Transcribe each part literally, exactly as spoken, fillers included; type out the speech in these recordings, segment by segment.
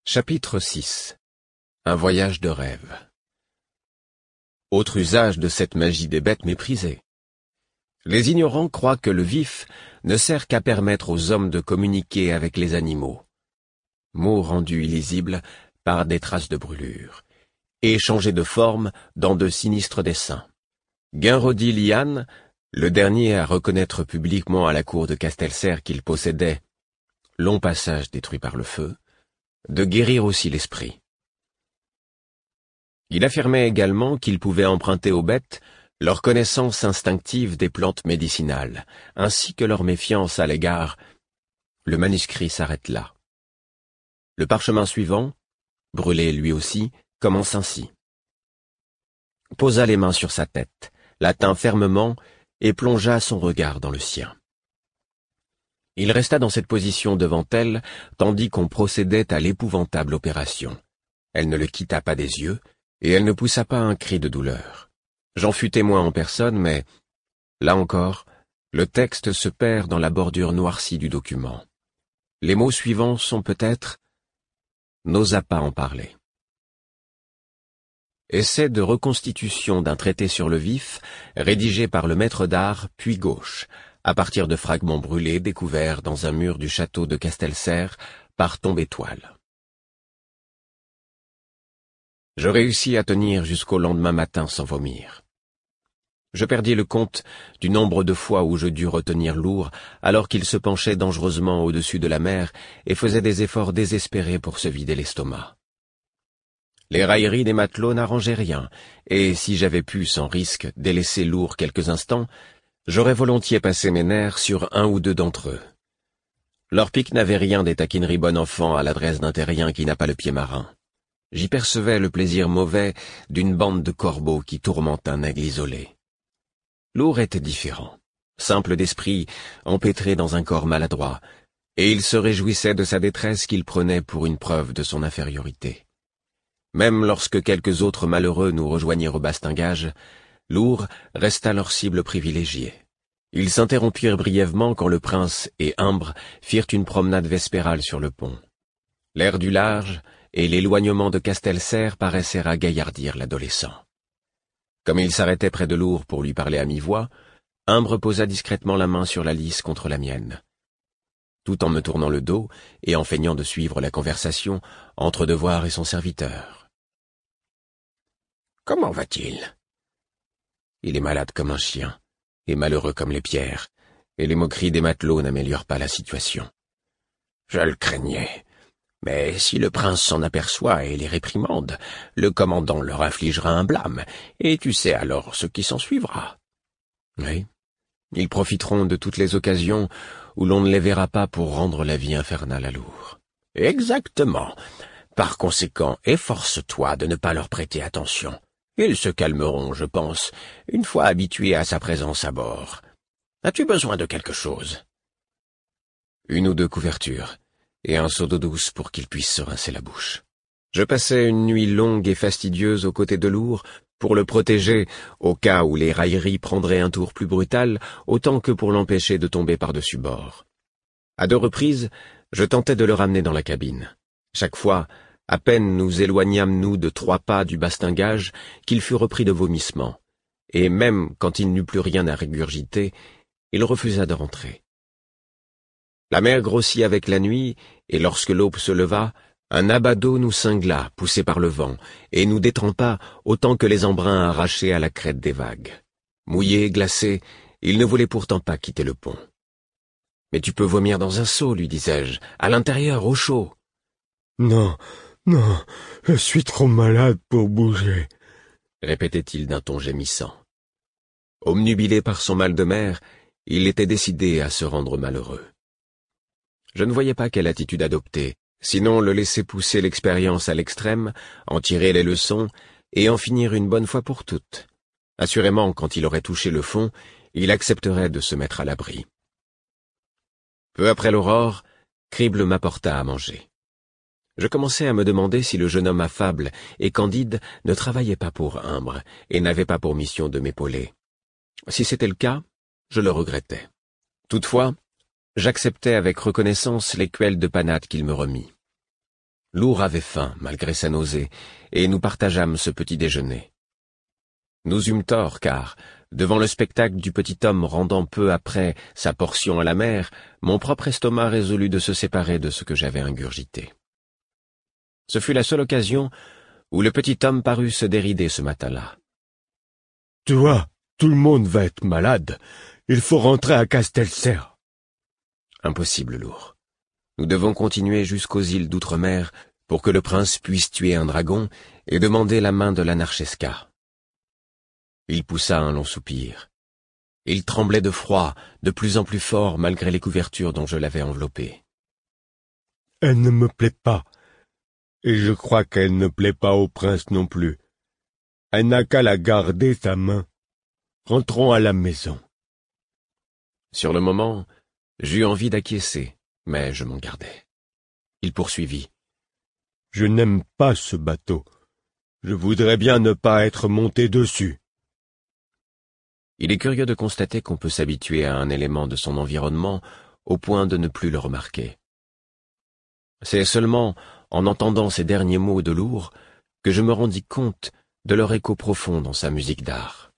Chapitre six. Un voyage de rêve. Autre usage de cette magie des bêtes méprisées. Les ignorants croient que le vif ne sert qu'à permettre aux hommes de communiquer avec les animaux. Mots rendus illisibles par des traces de brûlure, et changés de forme dans de sinistres dessins. Guinrodi Lian, le dernier à reconnaître publiquement à la cour de Castelserre qu'il possédait, long passage détruit par le feu, de guérir aussi l'esprit. Il affirmait également qu'il pouvait emprunter aux bêtes leur connaissance instinctive des plantes médicinales, ainsi que leur méfiance à l'égard. Le manuscrit s'arrête là. Le parchemin suivant, brûlé lui aussi, commence ainsi. Posa les mains sur sa tête, la tint fermement et plongea son regard dans le sien. Il resta dans cette position devant elle, tandis qu'on procédait à l'épouvantable opération. Elle ne le quitta pas des yeux, et elle ne poussa pas un cri de douleur. J'en fus témoin en personne, mais, là encore, le texte se perd dans la bordure noircie du document. Les mots suivants sont peut-être « n'osa pas en parler ». Essai de reconstitution d'un traité sur le vif, rédigé par le maître d'art Puy Gauche, à partir de fragments brûlés découverts dans un mur du château de Castelserre par Tombétoile. Je réussis à tenir jusqu'au lendemain matin sans vomir. Je perdis le compte du nombre de fois où je dus retenir Lourd alors qu'il se penchait dangereusement au-dessus de la mer et faisait des efforts désespérés pour se vider l'estomac. Les railleries des matelots n'arrangeaient rien, et si j'avais pu, sans risque, délaisser Lourd quelques instants, j'aurais volontiers passé mes nerfs sur un ou deux d'entre eux. Leur pique n'avait rien des taquineries bon enfant à l'adresse d'un terrien qui n'a pas le pied marin. J'y percevais le plaisir mauvais d'une bande de corbeaux qui tourmente un aigle isolé. Lourd était différent, simple d'esprit, empêtré dans un corps maladroit, et il se réjouissait de sa détresse qu'il prenait pour une preuve de son infériorité. Même lorsque quelques autres malheureux nous rejoignirent au bastingage, Lourd resta leur cible privilégiée. Ils s'interrompirent brièvement quand le prince et Imbre firent une promenade vespérale sur le pont. L'air du large et l'éloignement de Castelserre paraissaient ragaillardir l'adolescent. Comme il s'arrêtait près de Lourd pour lui parler à mi-voix, Imbre posa discrètement la main sur la lisse contre la mienne, tout en me tournant le dos et en feignant de suivre la conversation entre Devoir et son serviteur. « Comment va-t-il » ? Il est malade comme un chien, et malheureux comme les pierres, et les moqueries des matelots n'améliorent pas la situation. Je le craignais, mais si le prince s'en aperçoit et les réprimande, le commandant leur infligera un blâme, et tu sais alors ce qui s'ensuivra. Oui, ils profiteront de toutes les occasions où l'on ne les verra pas pour rendre la vie infernale à Lourd. Exactement. Par conséquent, efforce-toi de ne pas leur prêter attention. Ils se calmeront, je pense, une fois habitués à sa présence à bord. As-tu besoin de quelque chose ? Une ou deux couvertures, et un seau d'eau douce pour qu'ils puissent se rincer la bouche. Je passais une nuit longue et fastidieuse aux côtés de Lourd pour le protéger au cas où les railleries prendraient un tour plus brutal, autant que pour l'empêcher de tomber par-dessus bord. À deux reprises, je tentais de le ramener dans la cabine. Chaque fois, à peine nous éloignâmes-nous de trois pas du bastingage qu'il fut repris de vomissements, et même quand il n'eut plus rien à régurgiter, il refusa de rentrer. La mer grossit avec la nuit, et lorsque l'aube se leva, un abat d'eau nous cingla, poussé par le vent, et nous détrempa autant que les embruns arrachés à la crête des vagues. Mouillé, glacé, il ne voulait pourtant pas quitter le pont. « Mais tu peux vomir dans un seau, lui disais-je, à l'intérieur, au chaud. »« Non, non, je suis trop malade pour bouger, » répétait-il d'un ton gémissant. Obnubilé par son mal de mer, il était décidé à se rendre malheureux. Je ne voyais pas quelle attitude adopter, sinon le laisser pousser l'expérience à l'extrême, en tirer les leçons et en finir une bonne fois pour toutes. Assurément, quand il aurait touché le fond, il accepterait de se mettre à l'abri. Peu après l'aurore, Crible m'apporta à manger. Je commençais à me demander si le jeune homme affable et candide ne travaillait pas pour Imbre et n'avait pas pour mission de m'épauler. Si c'était le cas, je le regrettais. Toutefois, j'acceptais avec reconnaissance l'écuelle de panade qu'il me remit. Lourd avait faim, malgré sa nausée, et nous partageâmes ce petit déjeuner. Nous eûmes tort, car, devant le spectacle du petit homme rendant peu après sa portion à la mer, mon propre estomac résolut de se séparer de ce que j'avais ingurgité. Ce fut la seule occasion où le petit homme parut se dérider ce matin-là. « Tu vois, tout le monde va être malade. Il faut rentrer à Castelserre. » Impossible, Lourd. Nous devons continuer jusqu'aux îles d'outre-mer pour que le prince puisse tuer un dragon et demander la main de l'Anarchesca. Il poussa un long soupir. Il tremblait de froid, de plus en plus fort malgré les couvertures dont je l'avais enveloppé. « Elle ne me plaît pas, et je crois qu'elle ne plaît pas au prince non plus. Elle n'a qu'à la garder, sa main. Rentrons à la maison. » Sur le moment, j'eus envie d'acquiescer, mais je m'en gardai. Il poursuivit. « Je n'aime pas ce bateau. Je voudrais bien ne pas être monté dessus. » Il est curieux de constater qu'on peut s'habituer à un élément de son environnement au point de ne plus le remarquer. C'est seulement en entendant ces derniers mots de Lourd que je me rendis compte de leur écho profond dans sa musique d'art.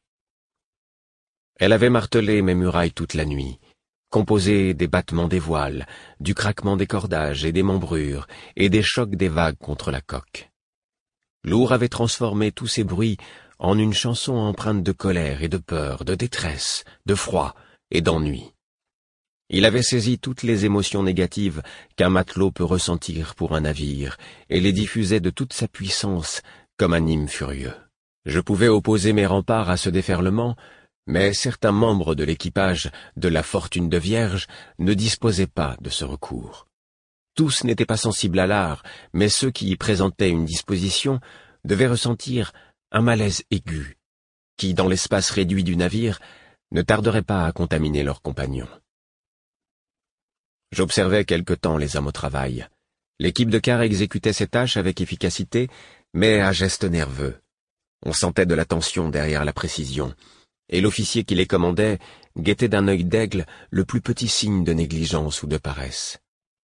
Elle avait martelé mes murailles toute la nuit, composé des battements des voiles, du craquement des cordages et des membrures, et des chocs des vagues contre la coque. Lourd avait transformé tous ces bruits en une chanson empreinte de colère et de peur, de détresse, de froid et d'ennui. Il avait saisi toutes les émotions négatives qu'un matelot peut ressentir pour un navire, et les diffusait de toute sa puissance comme un hymne furieux. Je pouvais opposer mes remparts à ce déferlement, mais certains membres de l'équipage de la Fortune de Vierge ne disposaient pas de ce recours. Tous n'étaient pas sensibles à l'art, mais ceux qui y présentaient une disposition devaient ressentir un malaise aigu, qui, dans l'espace réduit du navire, ne tarderait pas à contaminer leurs compagnons. J'observais quelque temps les hommes au travail. L'équipe de quart exécutait ses tâches avec efficacité, mais à gestes nerveux. On sentait de la tension derrière la précision, et l'officier qui les commandait guettait d'un œil d'aigle le plus petit signe de négligence ou de paresse.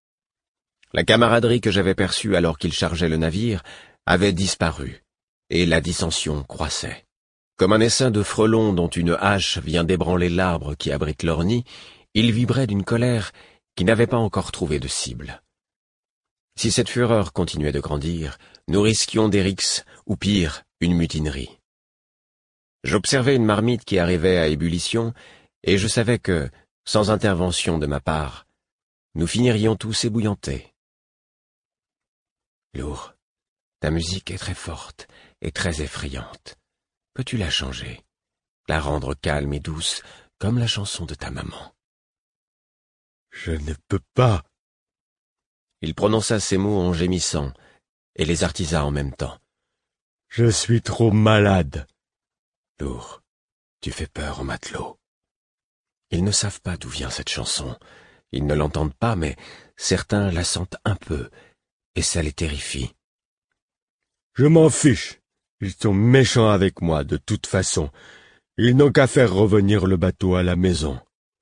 La camaraderie que j'avais perçue alors qu'ils chargeaient le navire avait disparu, et la dissension croissait. Comme un essaim de frelons dont une hache vient d'ébranler l'arbre qui abrite leur nid, ils vibraient d'une colère qui n'avait pas encore trouvé de cible. Si cette fureur continuait de grandir, nous risquions des rixes, ou pire, une mutinerie. J'observais une marmite qui arrivait à ébullition, et je savais que, sans intervention de ma part, nous finirions tous ébouillantés. Lourd, ta musique est très forte et très effrayante. Peux-tu la changer, la rendre calme et douce, comme la chanson de ta maman? Je ne peux pas. Il prononça ces mots en gémissant, et les artisa en même temps. Je suis trop malade. Lourd, tu fais peur aux matelots. Ils ne savent pas d'où vient cette chanson. Ils ne l'entendent pas, mais certains la sentent un peu, et ça les terrifie. Je m'en fiche. Ils sont méchants avec moi, de toute façon. Ils n'ont qu'à faire revenir le bateau à la maison.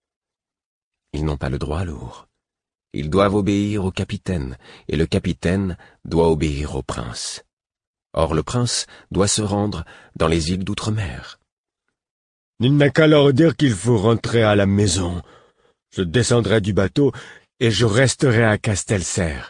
Ils n'ont pas le droit, Lourd. Ils doivent obéir au capitaine, et le capitaine doit obéir au prince. Or le prince doit se rendre dans les îles d'outre-mer. Il n'a qu'à leur dire qu'il faut rentrer à la maison. Je descendrai du bateau et je resterai à Castelserre.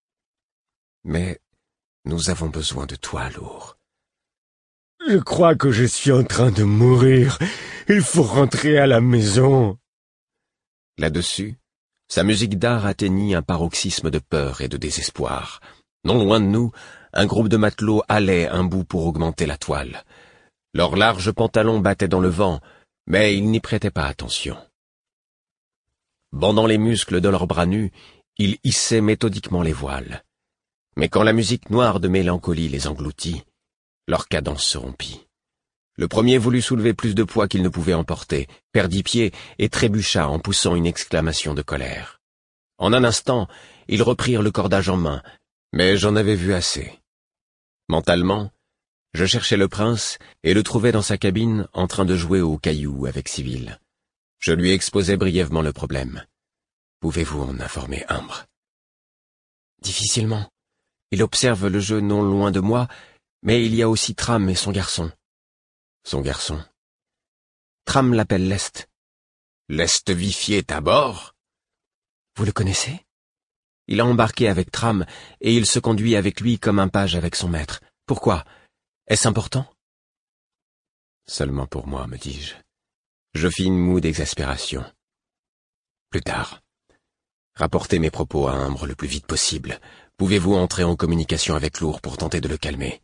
Mais nous avons besoin de toi, Lourd. Je crois que je suis en train de mourir. Il faut rentrer à la maison. Là-dessus, sa musique d'art atteignit un paroxysme de peur et de désespoir. Non loin de nous, un groupe de matelots halait un bout pour augmenter la toile. Leurs larges pantalons battaient dans le vent, mais ils n'y prêtaient pas attention. Bandant les muscles de leurs bras nus, ils hissaient méthodiquement les voiles. Mais quand la musique noire de mélancolie les engloutit, leur cadence se rompit. Le premier voulut soulever plus de poids qu'il ne pouvait emporter, perdit pied et trébucha en poussant une exclamation de colère. En un instant, ils reprirent le cordage en main, mais j'en avais vu assez. Mentalement, je cherchais le prince et le trouvais dans sa cabine en train de jouer aux cailloux avec Civil. Je lui exposai brièvement le problème. Pouvez-vous en informer Humbre? Difficilement. Il observe le jeu non loin de moi, mais il y a aussi Tram et son garçon. Son garçon. Tram l'appelle Lest. Lest Vifier est à bord? Vous le connaissez? Il a embarqué avec Tram, et il se conduit avec lui comme un page avec son maître. Pourquoi? Est-ce important? Seulement pour moi, me dis-je. Je fis une moue d'exaspération. Plus tard. Rapportez mes propos à Imbre le plus vite possible. Pouvez-vous entrer en communication avec Lourd pour tenter de le calmer?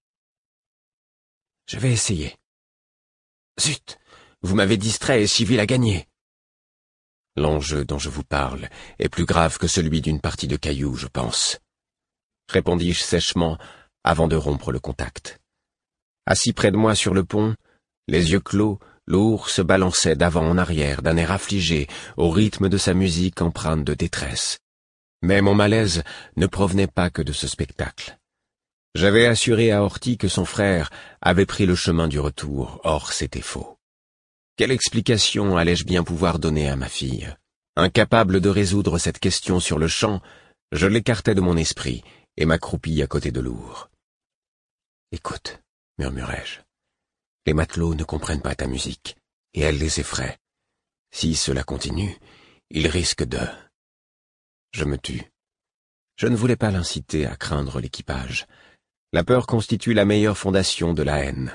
Je vais essayer. Zut! Vous m'avez distrait et Civil a gagné. L'enjeu dont je vous parle est plus grave que celui d'une partie de cailloux, je pense. Répondis-je sèchement avant de rompre le contact. Assis près de moi sur le pont, les yeux clos, Lourd se balançait d'avant en arrière d'un air affligé au rythme de sa musique empreinte de détresse. Mais mon malaise ne provenait pas que de ce spectacle. J'avais assuré à Horty que son frère avait pris le chemin du retour, or c'était faux. Quelle explication allais-je bien pouvoir donner à ma fille? Incapable de résoudre cette question sur le champ, je l'écartai de mon esprit et m'accroupis à côté de Lourd. « Écoute, murmurai-je, les matelots ne comprennent pas ta musique, et elle les effraie. Si cela continue, ils risquent de... » Je me tus. Je ne voulais pas l'inciter à craindre l'équipage. La peur constitue la meilleure fondation de la haine.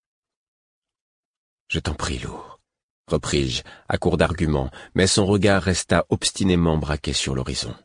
« Je t'en prie, Lourd, repris-je, à court d'arguments, mais son regard resta obstinément braqué sur l'horizon.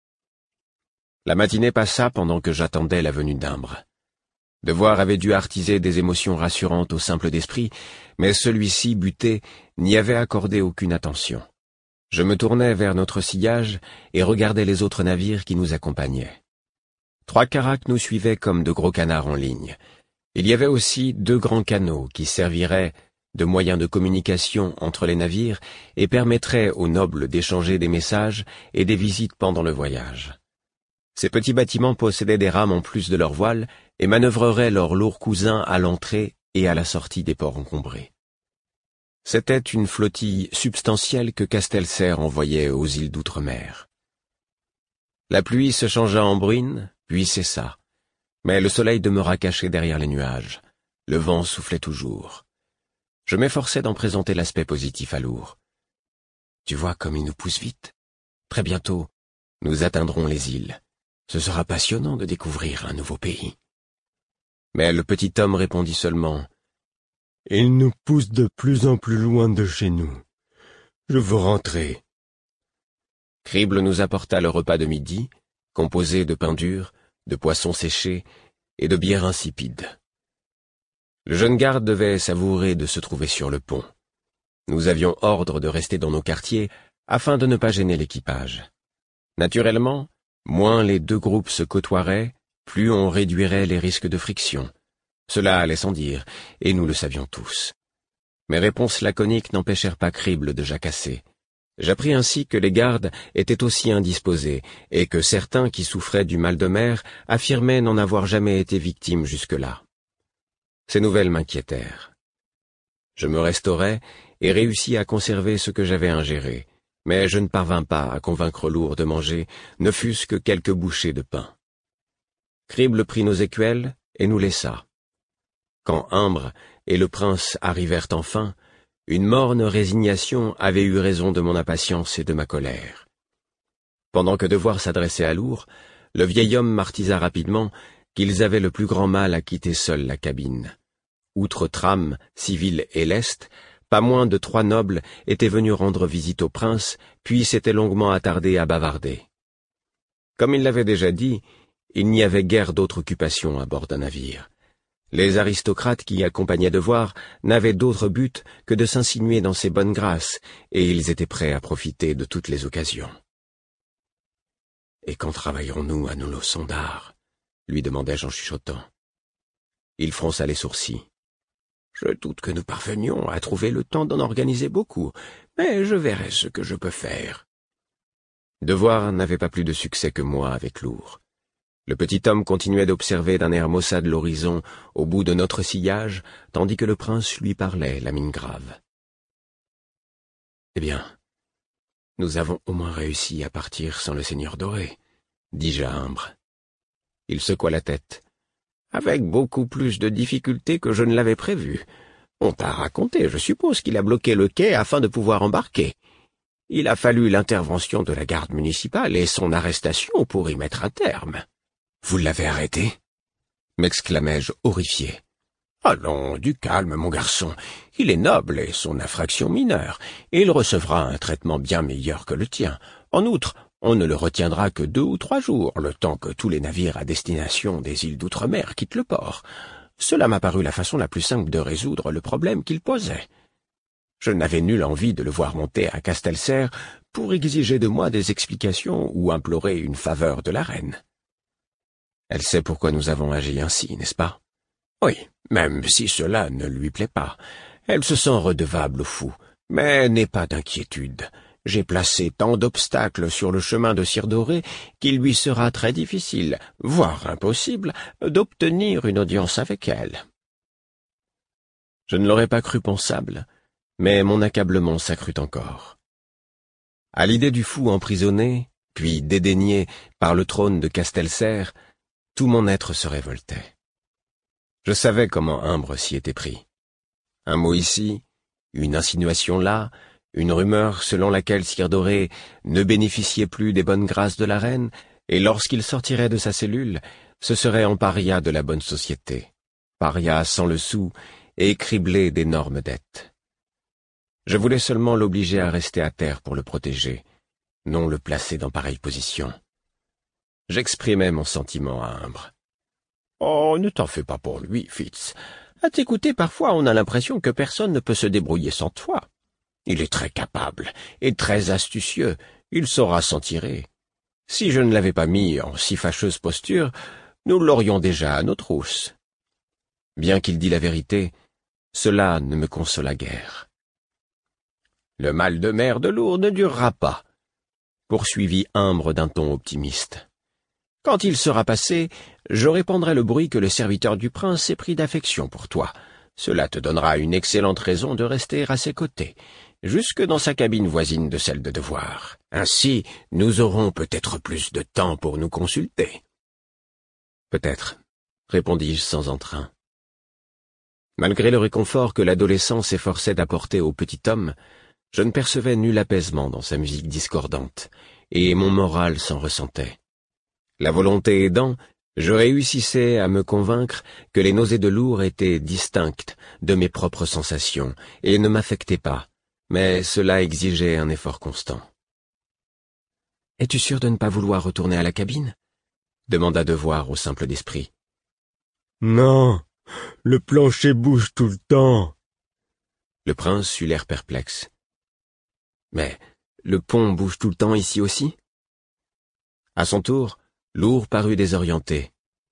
La matinée passa pendant que j'attendais la venue d'Imbre. Devoir avait dû artiser des émotions rassurantes au simple d'esprit, mais celui-ci, buté, n'y avait accordé aucune attention. Je me tournai vers notre sillage et regardai les autres navires qui nous accompagnaient. Trois caracs nous suivaient comme de gros canards en ligne. Il y avait aussi deux grands canots qui serviraient de moyens de communication entre les navires et permettraient aux nobles d'échanger des messages et des visites pendant le voyage. Ces petits bâtiments possédaient des rames en plus de leurs voiles et manœuvreraient leurs lourds cousins à l'entrée et à la sortie des ports encombrés. C'était une flottille substantielle que Castelserre envoyait aux îles d'outre-mer. La pluie se changea en bruine, puis cessa, mais le soleil demeura caché derrière les nuages. Le vent soufflait toujours. Je m'efforçais d'en présenter l'aspect positif à Lourd. Tu vois comme il nous pousse vite. Très bientôt, nous atteindrons les îles. Ce sera passionnant de découvrir un nouveau pays. Mais le petit homme répondit seulement « Il nous pousse de plus en plus loin de chez nous. Je veux rentrer. » Crible nous apporta le repas de midi, composé de pain dur, de poissons séchés et de bière insipide. Le jeune garde devait savourer de se trouver sur le pont. Nous avions ordre de rester dans nos quartiers afin de ne pas gêner l'équipage. Naturellement, moins les deux groupes se côtoieraient, plus on réduirait les risques de friction. Cela allait sans dire, et nous le savions tous. Mes réponses laconiques n'empêchèrent pas Crible de jacasser. J'appris ainsi que les gardes étaient aussi indisposés, et que certains qui souffraient du mal de mer affirmaient n'en avoir jamais été victimes jusque-là. Ces nouvelles m'inquiétèrent. Je me restaurai et réussis à conserver ce que j'avais ingéré, mais je ne parvins pas à convaincre Lourd de manger, ne fût-ce que quelques bouchées de pain. Crible prit nos écuelles et nous laissa. Quand Imbre et le prince arrivèrent enfin, une morne résignation avait eu raison de mon impatience et de ma colère. Pendant que devoir s'adresser à Lourd, le vieil homme martisa rapidement qu'ils avaient le plus grand mal à quitter seuls la cabine. Outre Tram, Civil et Lest, pas moins de trois nobles étaient venus rendre visite au prince, puis s'étaient longuement attardés à bavarder. Comme il l'avait déjà dit, il n'y avait guère d'autre occupation à bord d'un navire. Les aristocrates qui accompagnaient Devoir n'avaient d'autre but que de s'insinuer dans ses bonnes grâces, et ils étaient prêts à profiter de toutes les occasions. « Et quand travaillerons-nous à nos leçons d'art ?» lui demandai-je en chuchotant. Il fronça les sourcils. « Je doute que nous parvenions à trouver le temps d'en organiser beaucoup, mais je verrai ce que je peux faire. » Devoir n'avait pas plus de succès que moi avec Lourd. Le petit homme continuait d'observer d'un air maussade l'horizon au bout de notre sillage, tandis que le prince lui parlait, la mine grave. « Eh bien, nous avons au moins réussi à partir sans le seigneur doré, dis-je à Imbre. Il secoua la tête. « Avec beaucoup plus de difficultés que je ne l'avais prévu. On t'a raconté, je suppose, qu'il a bloqué le quai afin de pouvoir embarquer. Il a fallu l'intervention de la garde municipale et son arrestation pour y mettre un terme. »« Vous l'avez arrêté ?» m'exclamai-je horrifié. « Allons, du calme, mon garçon. Il est noble et son infraction mineure, et il recevra un traitement bien meilleur que le tien. En outre, on ne le retiendra que deux ou trois jours, le temps que tous les navires à destination des îles d'outre-mer quittent le port. Cela m'a paru la façon la plus simple de résoudre le problème qu'il posait. Je n'avais nulle envie de le voir monter à Castelserre pour exiger de moi des explications ou implorer une faveur de la reine. Elle sait pourquoi nous avons agi ainsi, n'est-ce pas? Oui, même si cela ne lui plaît pas. Elle se sent redevable au fou, mais n'aie pas d'inquiétude. J'ai placé tant d'obstacles sur le chemin de Cire Dorée qu'il lui sera très difficile, voire impossible, d'obtenir une audience avec elle. Je ne l'aurais pas cru pensable, mais mon accablement s'accrut encore. À l'idée du fou emprisonné, puis dédaigné par le trône de Castelserre, tout mon être se révoltait. Je savais comment Imbre s'y était pris. Un mot ici, une insinuation là, une rumeur selon laquelle Cire Dorée ne bénéficiait plus des bonnes grâces de la reine, et lorsqu'il sortirait de sa cellule, ce serait en paria de la bonne société, paria sans le sou et criblé d'énormes dettes. Je voulais seulement l'obliger à rester à terre pour le protéger, non le placer dans pareille position. J'exprimais mon sentiment à Imbre. « Oh, ne t'en fais pas pour lui, Fitz. À t'écouter, parfois on a l'impression que personne ne peut se débrouiller sans toi. Il est très capable et très astucieux, il saura s'en tirer. Si je ne l'avais pas mis en si fâcheuse posture, nous l'aurions déjà à nos trousses. » Bien qu'il dît la vérité, cela ne me consola guère. « Le mal de mer de Lourdes ne durera pas, » poursuivit Imbre d'un ton optimiste. « Quand il sera passé, je répandrai le bruit que le serviteur du prince est pris d'affection pour toi. Cela te donnera une excellente raison de rester à ses côtés, jusque dans sa cabine voisine de celle de devoir. Ainsi, nous aurons peut-être plus de temps pour nous consulter. »« Peut-être, » répondis-je sans entrain. Malgré le réconfort que l'adolescence s'efforçait d'apporter au petit homme, je ne percevais nul apaisement dans sa musique discordante, et mon moral s'en ressentait. La volonté aidant, je réussissais à me convaincre que les nausées de Lourdes étaient distinctes de mes propres sensations et ne m'affectaient pas, mais cela exigeait un effort constant. « Es-tu sûr de ne pas vouloir retourner à la cabine ?» demanda Devoir au simple d'esprit. « Non, le plancher bouge tout le temps. » Le prince eut l'air perplexe. « Mais le pont bouge tout le temps ici aussi ?» À son tour, Lourdes parut désorienté.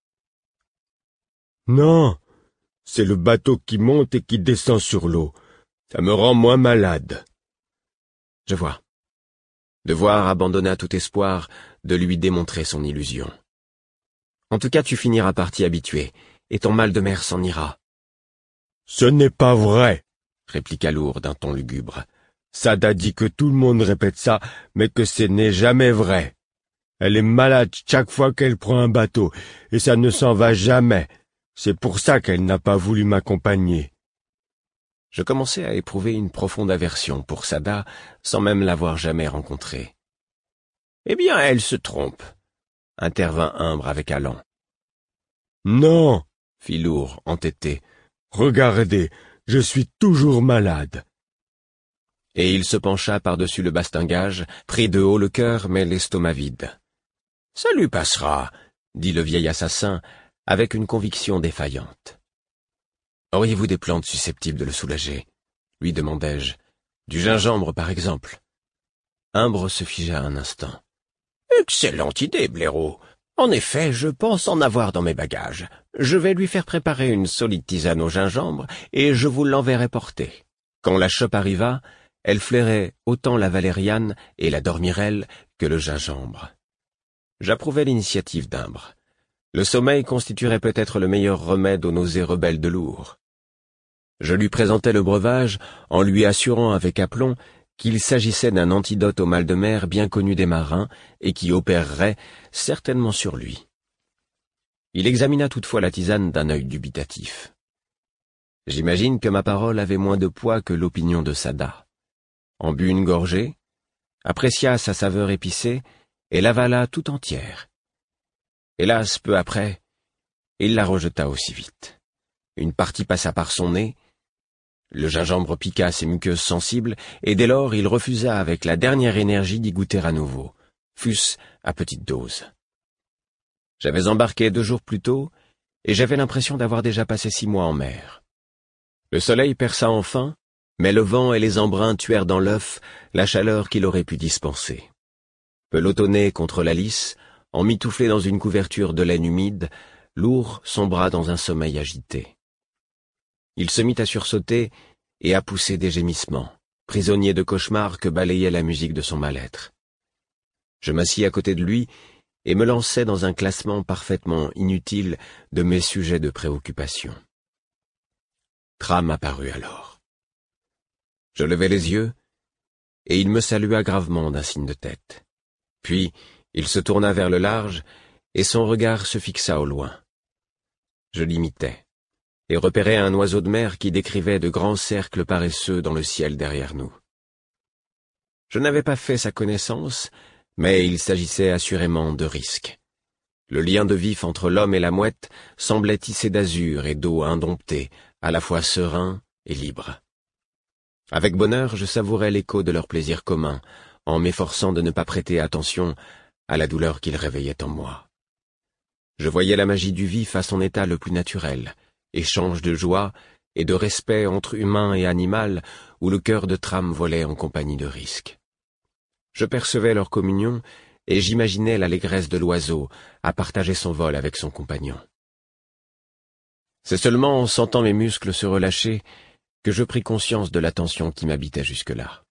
« Non, c'est le bateau qui monte et qui descend sur l'eau. Ça me rend moins malade. » Je vois. Devoir abandonna tout espoir de lui démontrer son illusion. « En tout cas, tu finiras par t'y habituer, et ton mal de mer s'en ira. »« Ce n'est pas vrai, » répliqua Lourdes d'un ton lugubre. « Sada dit que tout le monde répète ça, mais que ce n'est jamais vrai. Elle est malade chaque fois qu'elle prend un bateau, et ça ne s'en va jamais. C'est pour ça qu'elle n'a pas voulu m'accompagner. » Je commençais à éprouver une profonde aversion pour Sada, sans même l'avoir jamais rencontrée. « Eh bien, elle se trompe, » intervint Imbre avec allant. « Non, » fit Lourdes, entêté. « Regardez, je suis toujours malade. » Et il se pencha par-dessus le bastingage, prit de haut le cœur, mais l'estomac vide. « Ça lui passera, » dit le vieil assassin, avec une conviction défaillante. « Auriez-vous des plantes susceptibles de le soulager ?» lui demandai-je. « Du gingembre, par exemple. » Imbre se figea un instant. « Excellente idée, blaireau. En effet, je pense en avoir dans mes bagages. Je vais lui faire préparer une solide tisane au gingembre, et je vous l'enverrai porter. » Quand la chope arriva, elle flairait autant la valériane et la dormirelle que le gingembre. J'approuvais l'initiative d'Imbre. Le sommeil constituerait peut-être le meilleur remède aux nausées rebelles de Lourdes. Je lui présentai le breuvage en lui assurant avec aplomb qu'il s'agissait d'un antidote au mal de mer bien connu des marins et qui opérerait certainement sur lui. Il examina toutefois la tisane d'un œil dubitatif. J'imagine que ma parole avait moins de poids que l'opinion de Sada. En but une gorgée, apprécia sa saveur épicée et l'avala tout entière. Hélas, peu après, il la rejeta aussi vite. Une partie passa par son nez, le gingembre piqua ses muqueuses sensibles, et dès lors il refusa avec la dernière énergie d'y goûter à nouveau, fût-ce à petite dose. J'avais embarqué deux jours plus tôt, et j'avais l'impression d'avoir déjà passé six mois en mer. Le soleil perça enfin, mais le vent et les embruns tuèrent dans l'œuf la chaleur qu'il aurait pu dispenser. Pelotonné contre la lisse, emmitouflé dans une couverture de laine humide, Lourd sombra dans un sommeil agité. Il se mit à sursauter et à pousser des gémissements, prisonnier de cauchemars que balayait la musique de son mal-être. Je m'assis à côté de lui et me lançai dans un classement parfaitement inutile de mes sujets de préoccupation. Tram apparut alors. Je levai les yeux, et il me salua gravement d'un signe de tête. Puis, il se tourna vers le large, et son regard se fixa au loin. Je l'imitai, et repérai un oiseau de mer qui décrivait de grands cercles paresseux dans le ciel derrière nous. Je n'avais pas fait sa connaissance, mais il s'agissait assurément de risques. Le lien de vif entre l'homme et la mouette semblait tissé d'azur et d'eau indomptée, à la fois serein et libre. Avec bonheur, je savourais l'écho de leur plaisir commun, en m'efforçant de ne pas prêter attention à la douleur qu'ils réveillaient en moi. Je voyais la magie du vif à son état le plus naturel, échange de joie et de respect entre humain et animal, où le cœur de Tram volait en compagnie de risques. Je percevais leur communion, et j'imaginais l'allégresse de l'oiseau à partager son vol avec son compagnon. C'est seulement en sentant mes muscles se relâcher que je pris conscience de la tension qui m'habitait jusque-là.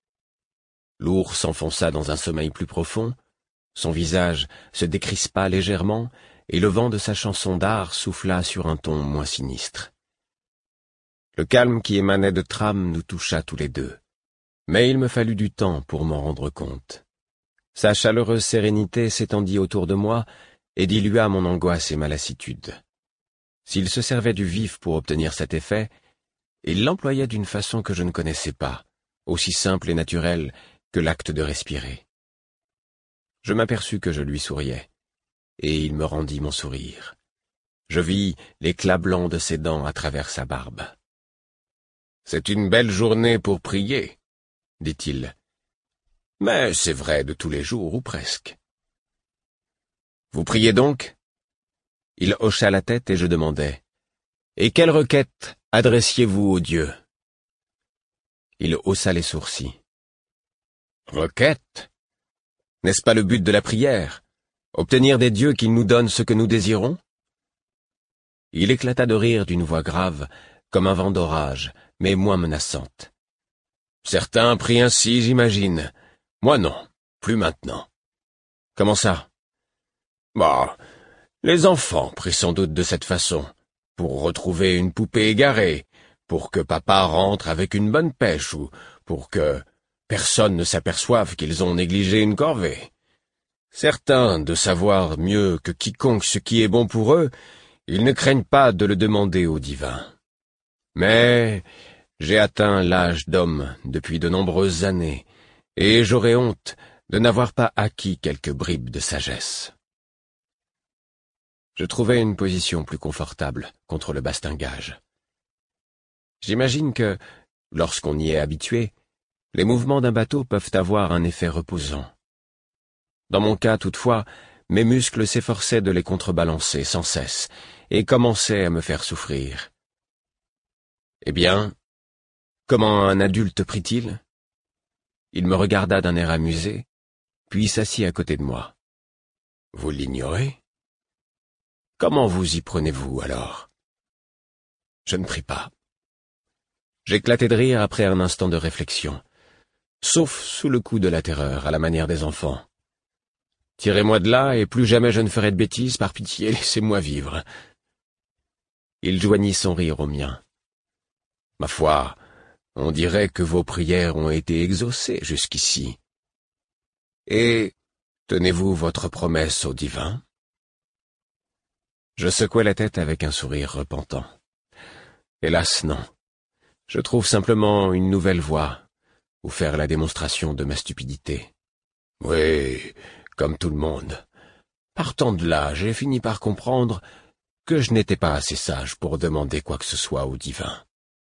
L'ours s'enfonça dans un sommeil plus profond, son visage se décrispa légèrement, et le vent de sa chanson d'art souffla sur un ton moins sinistre. Le calme qui émanait de Tram nous toucha tous les deux, mais il me fallut du temps pour m'en rendre compte. Sa chaleureuse sérénité s'étendit autour de moi et dilua mon angoisse et ma lassitude. S'il se servait du vif pour obtenir cet effet, il l'employait d'une façon que je ne connaissais pas, aussi simple et naturelle que l'acte de respirer. Je m'aperçus que je lui souriais, et il me rendit mon sourire. Je vis l'éclat blanc de ses dents à travers sa barbe. « C'est une belle journée pour prier, » dit-il. « Mais c'est vrai de tous les jours, ou presque. »« Vous priez donc ?» Il hocha la tête et je demandai. « Et quelle requête adressiez-vous au Dieu ?» Il haussa les sourcils. « Requête ? N'est-ce pas le but de la prière ? Obtenir des dieux qu'ils nous donnent ce que nous désirons ?» Il éclata de rire d'une voix grave, comme un vent d'orage, mais moins menaçante. « Certains prient ainsi, j'imagine. Moi non, plus maintenant. »« Comment ça ?»« Bah, les enfants prient sans doute de cette façon, pour retrouver une poupée égarée, pour que papa rentre avec une bonne pêche, ou pour que personne ne s'aperçoive qu'ils ont négligé une corvée. Certains de savoir mieux que quiconque ce qui est bon pour eux, ils ne craignent pas de le demander au divin. Mais j'ai atteint l'âge d'homme depuis de nombreuses années, et j'aurais honte de n'avoir pas acquis quelques bribes de sagesse. Je trouvais une position plus confortable contre le bastingage. J'imagine que, lorsqu'on y est habitué, les mouvements d'un bateau peuvent avoir un effet reposant. Dans mon cas, toutefois, mes muscles s'efforçaient de les contrebalancer sans cesse et commençaient à me faire souffrir. Eh bien, comment un adulte prie-t-il ? Il me regarda d'un air amusé, puis s'assit à côté de moi. « Vous l'ignorez ? Comment vous y prenez-vous, alors ?» Je ne prie pas. J'éclatai de rire après un instant de réflexion, sauf sous le coup de la terreur, à la manière des enfants. « Tirez-moi de là, et plus jamais je ne ferai de bêtises, par pitié, laissez-moi vivre. » Il joignit son rire au mien. « Ma foi, on dirait que vos prières ont été exaucées jusqu'ici. Et tenez-vous votre promesse au divin ? Je secouai la tête avec un sourire repentant. Hélas, non. Je trouve simplement une nouvelle voie, ou faire la démonstration de ma stupidité. Oui, comme tout le monde. Partant de là, j'ai fini par comprendre que je n'étais pas assez sage pour demander quoi que ce soit au divin.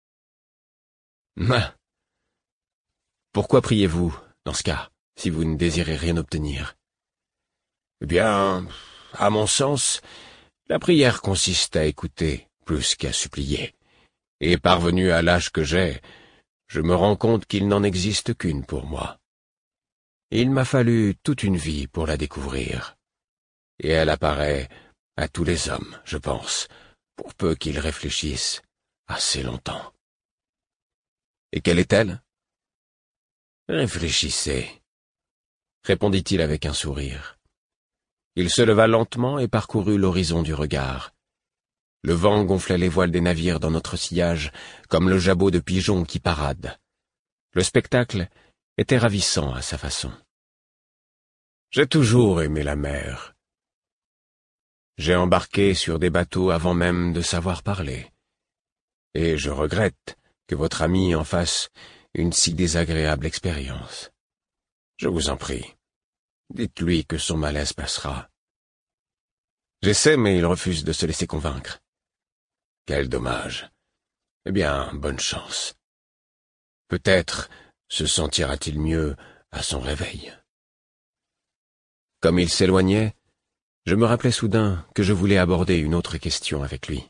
Mais pourquoi priez-vous, dans ce cas, si vous ne désirez rien obtenir? Eh bien, à mon sens, la prière consiste à écouter plus qu'à supplier. Et parvenu à l'âge que j'ai, je me rends compte qu'il n'en existe qu'une pour moi. Il m'a fallu toute une vie pour la découvrir. Et elle apparaît à tous les hommes, je pense, pour peu qu'ils réfléchissent assez longtemps. Et quelle est-elle? Réfléchissez, répondit-il avec un sourire. Il se leva lentement et parcourut l'horizon du regard. Le vent gonflait les voiles des navires dans notre sillage, comme le jabot de pigeons qui parade. Le spectacle était ravissant à sa façon. J'ai toujours aimé la mer. J'ai embarqué sur des bateaux avant même de savoir parler. Et je regrette que votre ami en fasse une si désagréable expérience. Je vous en prie, dites-lui que son malaise passera. J'essaie, mais il refuse de se laisser convaincre. Quel dommage. Eh bien, bonne chance. Peut-être se sentira-t-il mieux à son réveil. Comme il s'éloignait, je me rappelai soudain que je voulais aborder une autre question avec lui.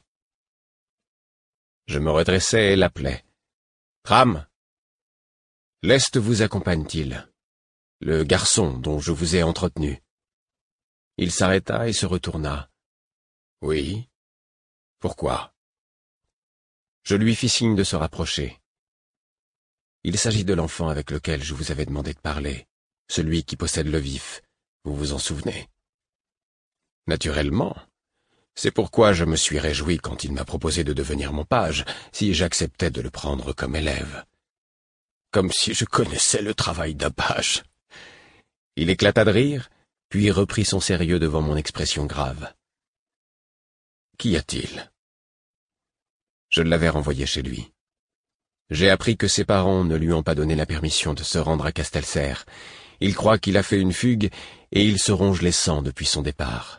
Je me redressai et l'appelai. « Tram, Lest vous accompagne-t-il? Le garçon dont je vous ai entretenu. » Il s'arrêta et se retourna. « Oui. Pourquoi ?» Je lui fis signe de se rapprocher. « Il s'agit de l'enfant avec lequel je vous avais demandé de parler, celui qui possède le vif, vous vous en souvenez ?» Naturellement. C'est pourquoi je me suis réjoui quand il m'a proposé de devenir mon page, si j'acceptais de le prendre comme élève. Comme si je connaissais le travail d'un page. Il éclata de rire, puis reprit son sérieux devant mon expression grave. « Qu'y a-t-il » Je l'avais renvoyé chez lui. J'ai appris que ses parents ne lui ont pas donné la permission de se rendre à Castelserre. Il croit qu'il a fait une fugue et il se ronge les sangs depuis son départ.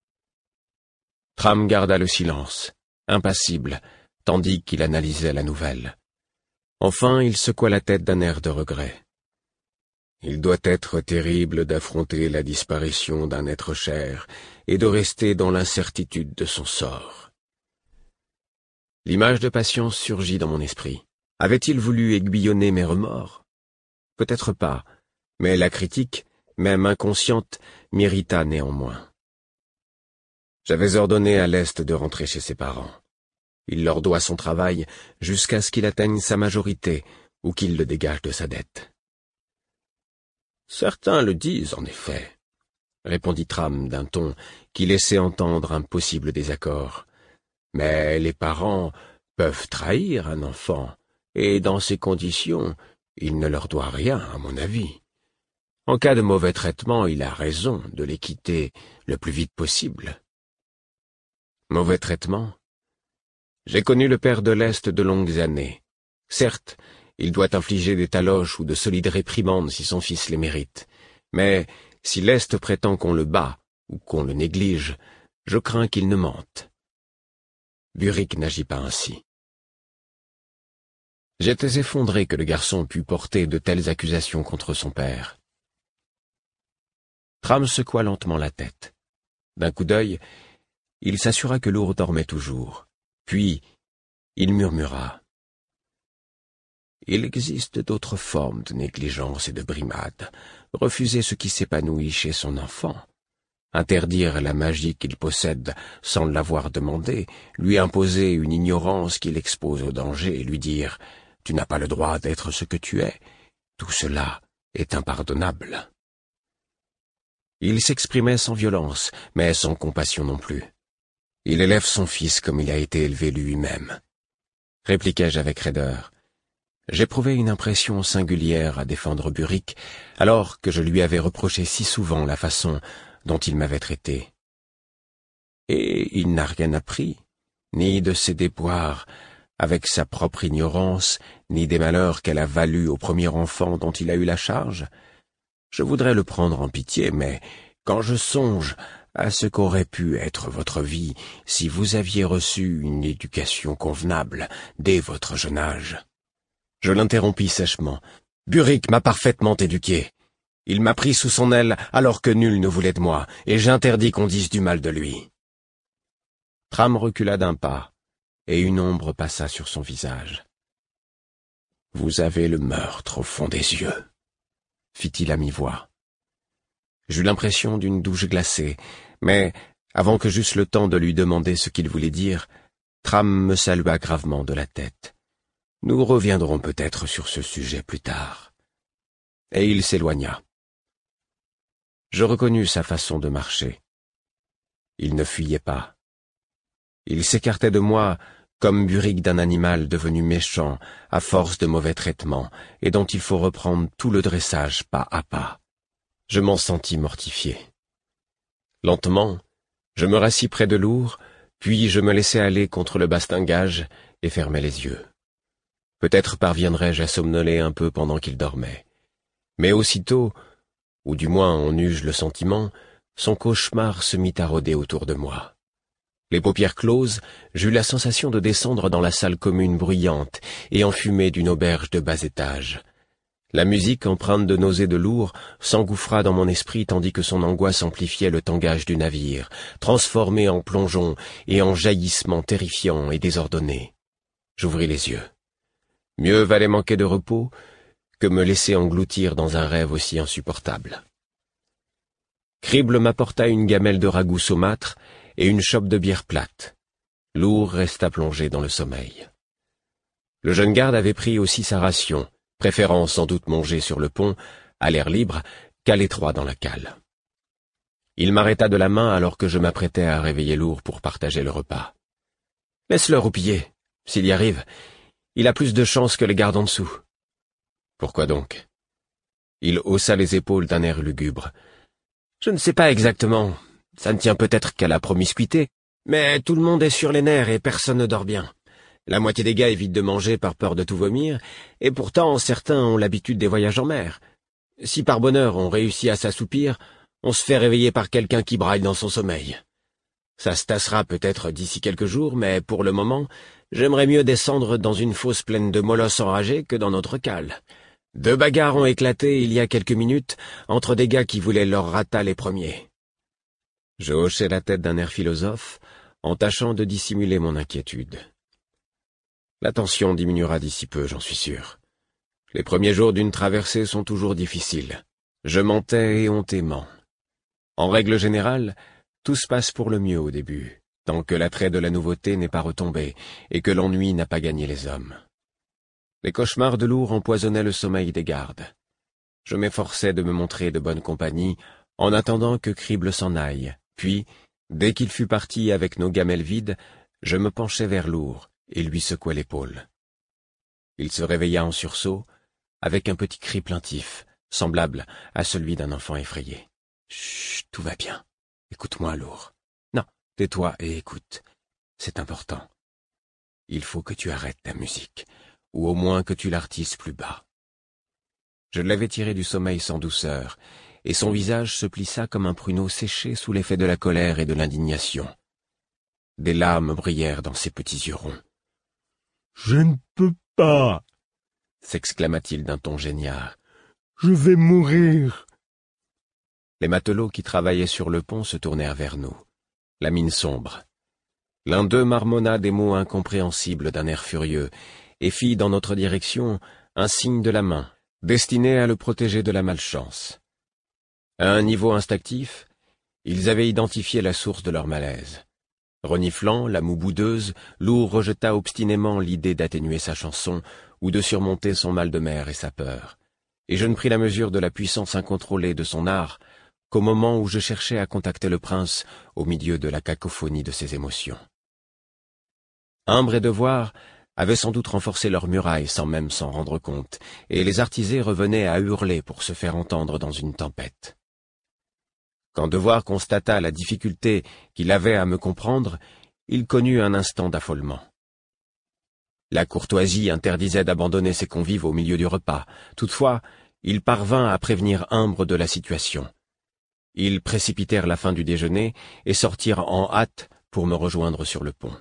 Tram garda le silence, impassible, tandis qu'il analysait la nouvelle. Enfin, il secoua la tête d'un air de regret. Il doit être terrible d'affronter la disparition d'un être cher et de rester dans l'incertitude de son sort. L'image de Patience surgit dans mon esprit. Avait-il voulu aiguillonner mes remords? Peut-être pas, mais la critique, même inconsciente, m'irrita néanmoins. J'avais ordonné à Lest de rentrer chez ses parents. Il leur doit son travail jusqu'à ce qu'il atteigne sa majorité ou qu'il le dégage de sa dette. « Certains le disent, en effet, » répondit Tram d'un ton qui laissait entendre un possible désaccord. « Mais les parents peuvent trahir un enfant, et dans ces conditions, il ne leur doit rien, à mon avis. En cas de mauvais traitement, il a raison de les quitter le plus vite possible. » Mauvais traitement? J'ai connu le père de l'Est de longues années. Certes, il doit infliger des taloches ou de solides réprimandes si son fils les mérite. Mais si l'Est prétend qu'on le bat ou qu'on le néglige, je crains qu'il ne mente. Burick n'agit pas ainsi. J'étais effondré que le garçon pût porter de telles accusations contre son père. Tram secoua lentement la tête. D'un coup d'œil, il s'assura que Lourd dormait toujours. Puis, il murmura. « Il existe d'autres formes de négligence et de brimade. Refuser ce qui s'épanouit chez son enfant. Interdire la magie qu'il possède sans l'avoir demandé, lui imposer une ignorance qui l'expose au danger et lui dire « Tu n'as pas le droit d'être ce que tu es », tout cela est impardonnable. » Il s'exprimait sans violence, mais sans compassion non plus. Il élève son fils comme il a été élevé lui-même, répliquai-je avec raideur. J'éprouvais une impression singulière à défendre Burick, alors que je lui avais reproché si souvent la façon dont il m'avait traité. Et il n'a rien appris, ni de ses déboires avec sa propre ignorance, ni des malheurs qu'elle a valus au premier enfant dont il a eu la charge. Je voudrais le prendre en pitié, mais quand je songe à ce qu'aurait pu être votre vie si vous aviez reçu une éducation convenable dès votre jeune âge. » Je l'interrompis sèchement. « Burick m'a parfaitement éduqué. Il m'a pris sous son aile alors que nul ne voulait de moi, et j'interdis qu'on dise du mal de lui. » Tram recula d'un pas, et une ombre passa sur son visage. « Vous avez le meurtre au fond des yeux, » fit-il à mi-voix. J'eus l'impression d'une douche glacée, mais, avant que j'eusse le temps de lui demander ce qu'il voulait dire, Tram me salua gravement de la tête. « Nous reviendrons peut-être sur ce sujet plus tard. » Et il s'éloigna. Je reconnus sa façon de marcher. Il ne fuyait pas. Il s'écartait de moi comme Burick d'un animal devenu méchant à force de mauvais traitements et dont il faut reprendre tout le dressage pas à pas. Je m'en sentis mortifié. Lentement, je me rassis près de Lourd, puis je me laissai aller contre le bastingage et fermai les yeux. Peut-être parviendrais-je à somnoler un peu pendant qu'il dormait. Mais aussitôt, ou du moins en eus-je le sentiment, son cauchemar se mit à rôder autour de moi. Les paupières closes, j'eus la sensation de descendre dans la salle commune bruyante et enfumée d'une auberge de bas étage. La musique, empreinte de nausées de Lourd, s'engouffra dans mon esprit tandis que son angoisse amplifiait le tangage du navire, transformé en plongeon et en jaillissement terrifiant et désordonné. J'ouvris les yeux. Mieux valait manquer de repos que me laisser engloutir dans un rêve aussi insupportable. Crible m'apporta une gamelle de ragoût saumâtre et une chope de bière plate. Lourd resta plongé dans le sommeil. Le jeune garde avait pris aussi sa ration, préférant sans doute manger sur le pont, à l'air libre, qu'à l'étroit dans la cale. Il m'arrêta de la main alors que je m'apprêtais à réveiller Lourd pour partager le repas. « Laisse-le roupiller. S'il y arrive, il a plus de chance que les gardes en dessous. » « Pourquoi donc ?» Il haussa les épaules d'un air lugubre. « Je ne sais pas exactement. Ça ne tient peut-être qu'à la promiscuité, mais tout le monde est sur les nerfs et personne ne dort bien. La moitié des gars évitent de manger par peur de tout vomir, et pourtant certains ont l'habitude des voyages en mer. Si par bonheur on réussit à s'assoupir, on se fait réveiller par quelqu'un qui braille dans son sommeil. Ça se tassera peut-être d'ici quelques jours, mais pour le moment, j'aimerais mieux descendre dans une fosse pleine de molosses enragés que dans notre cale. Deux bagarres ont éclaté il y a quelques minutes entre des gars qui voulaient leur rata les premiers. » Je hochai la tête d'un air philosophe, en tâchant de dissimuler mon inquiétude. La tension diminuera d'ici peu, j'en suis sûr. Les premiers jours d'une traversée sont toujours difficiles. Je mentais éhontément. En règle générale, tout se passe pour le mieux au début, tant que l'attrait de la nouveauté n'est pas retombé et que l'ennui n'a pas gagné les hommes. Les cauchemars de Lourd empoisonnaient le sommeil des gardes. Je m'efforçais de me montrer de bonne compagnie en attendant que Crible s'en aille, puis, dès qu'il fut parti avec nos gamelles vides, je me penchai vers Lourd et lui secouai l'épaule. Il se réveilla en sursaut, avec un petit cri plaintif, semblable à celui d'un enfant effrayé. « Chut, tout va bien. Écoute-moi, Lourd. Non, tais-toi et écoute. C'est important. Il faut que tu arrêtes ta musique, ou au moins que tu l'artisses plus bas. » Je l'avais tiré du sommeil sans douceur, et son visage se plissa comme un pruneau séché sous l'effet de la colère et de l'indignation. Des larmes brillèrent dans ses petits yeux ronds. « Je ne peux pas !» s'exclama-t-il d'un ton génial. « Je vais mourir !» Les matelots qui travaillaient sur le pont se tournèrent vers nous, la mine sombre. L'un d'eux marmonna des mots incompréhensibles d'un air furieux, et fit dans notre direction un signe de la main, destiné à le protéger de la malchance. À un niveau instinctif, ils avaient identifié la source de leur malaise. Reniflant, la moue boudeuse, Lourd rejeta obstinément l'idée d'atténuer sa chanson ou de surmonter son mal de mer et sa peur, et je ne pris la mesure de la puissance incontrôlée de son art qu'au moment où je cherchais à contacter le prince au milieu de la cacophonie de ses émotions. Humbre et Devoir avaient sans doute renforcé leurs murailles sans même s'en rendre compte, et les artisés revenaient à hurler pour se faire entendre dans une tempête. Quand Devoir constata la difficulté qu'il avait à me comprendre, il connut un instant d'affolement. La courtoisie interdisait d'abandonner ses convives au milieu du repas. Toutefois, il parvint à prévenir Imbre de la situation. Ils précipitèrent la fin du déjeuner et sortirent en hâte pour me rejoindre sur le pont.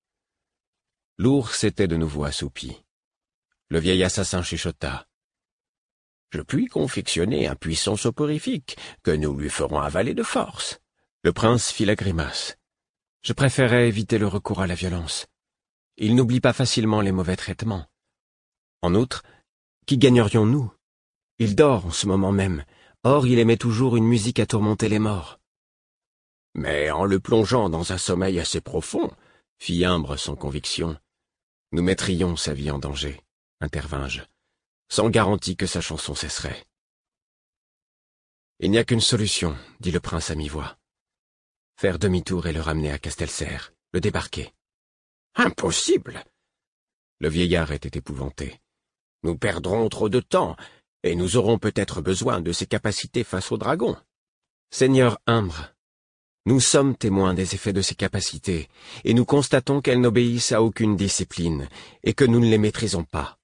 Lourd s'était de nouveau assoupi. Le vieil assassin chuchota. « Je puis confectionner un puissant soporifique que nous lui ferons avaler de force. » Le prince fit la grimace. « Je préférais éviter le recours à la violence. Il n'oublie pas facilement les mauvais traitements. En outre, qui gagnerions-nous? Il dort en ce moment même. Or, il aimait toujours une musique à tourmenter les morts. »« Mais en le plongeant dans un sommeil assez profond, fit Imbre sans conviction, nous mettrions sa vie en danger, intervins-je, sans garantie que sa chanson cesserait. Il n'y a qu'une solution, dit le prince à mi-voix. Faire demi-tour et le ramener à Castelserre, le débarquer. Impossible! Le vieillard était épouvanté. Nous perdrons trop de temps, et nous aurons peut-être besoin de ses capacités face au dragon. Seigneur Imbre, nous sommes témoins des effets de ses capacités, et nous constatons qu'elles n'obéissent à aucune discipline, et que nous ne les maîtrisons pas.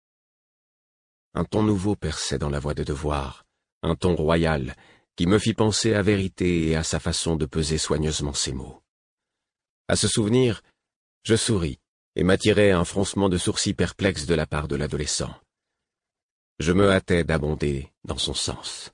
Un ton nouveau perçait dans la voix de Devoir, un ton royal, qui me fit penser à Vérité et à sa façon de peser soigneusement ses mots. À ce souvenir, je souris, et m'attirai un froncement de sourcils perplexe de la part de l'adolescent. Je me hâtais d'abonder dans son sens.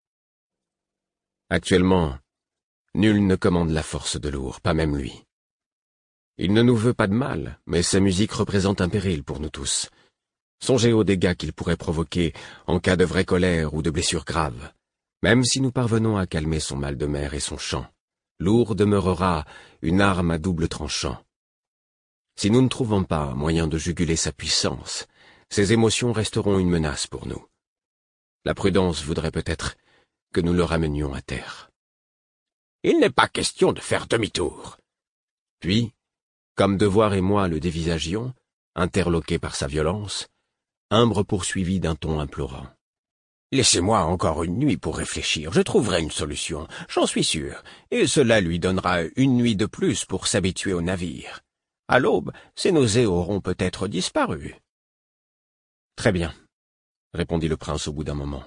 Actuellement, nul ne commande la force de Lourd, pas même lui. Il ne nous veut pas de mal, mais sa musique représente un péril pour nous tous. Songez aux dégâts qu'il pourrait provoquer en cas de vraie colère ou de blessure grave. Même si nous parvenons à calmer son mal de mer et son chant, Lourd demeurera une arme à double tranchant. Si nous ne trouvons pas moyen de juguler sa puissance, ses émotions resteront une menace pour nous. La prudence voudrait peut-être que nous le ramenions à terre. Il n'est pas question de faire demi-tour. Puis, comme Devoir et moi le dévisagions, interloqués par sa violence, Imbre poursuivit d'un ton implorant. « Laissez-moi encore une nuit pour réfléchir, je trouverai une solution, j'en suis sûr, et cela lui donnera une nuit de plus pour s'habituer au navire. À l'aube, ses nausées auront peut-être disparu. »« Très bien, » répondit le prince au bout d'un moment.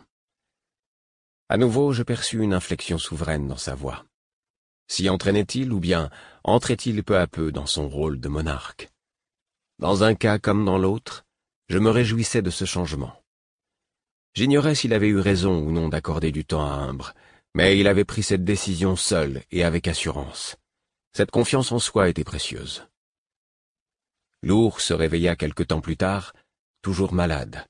À nouveau, je perçus une inflexion souveraine dans sa voix. S'y entraînait-il ou bien entrait-il peu à peu dans son rôle de monarque? Dans un cas comme dans l'autre, je me réjouissais de ce changement. J'ignorais s'il avait eu raison ou non d'accorder du temps à Imbre, mais il avait pris cette décision seul et avec assurance. Cette confiance en soi était précieuse. Lourd se réveilla quelque temps plus tard, toujours malade.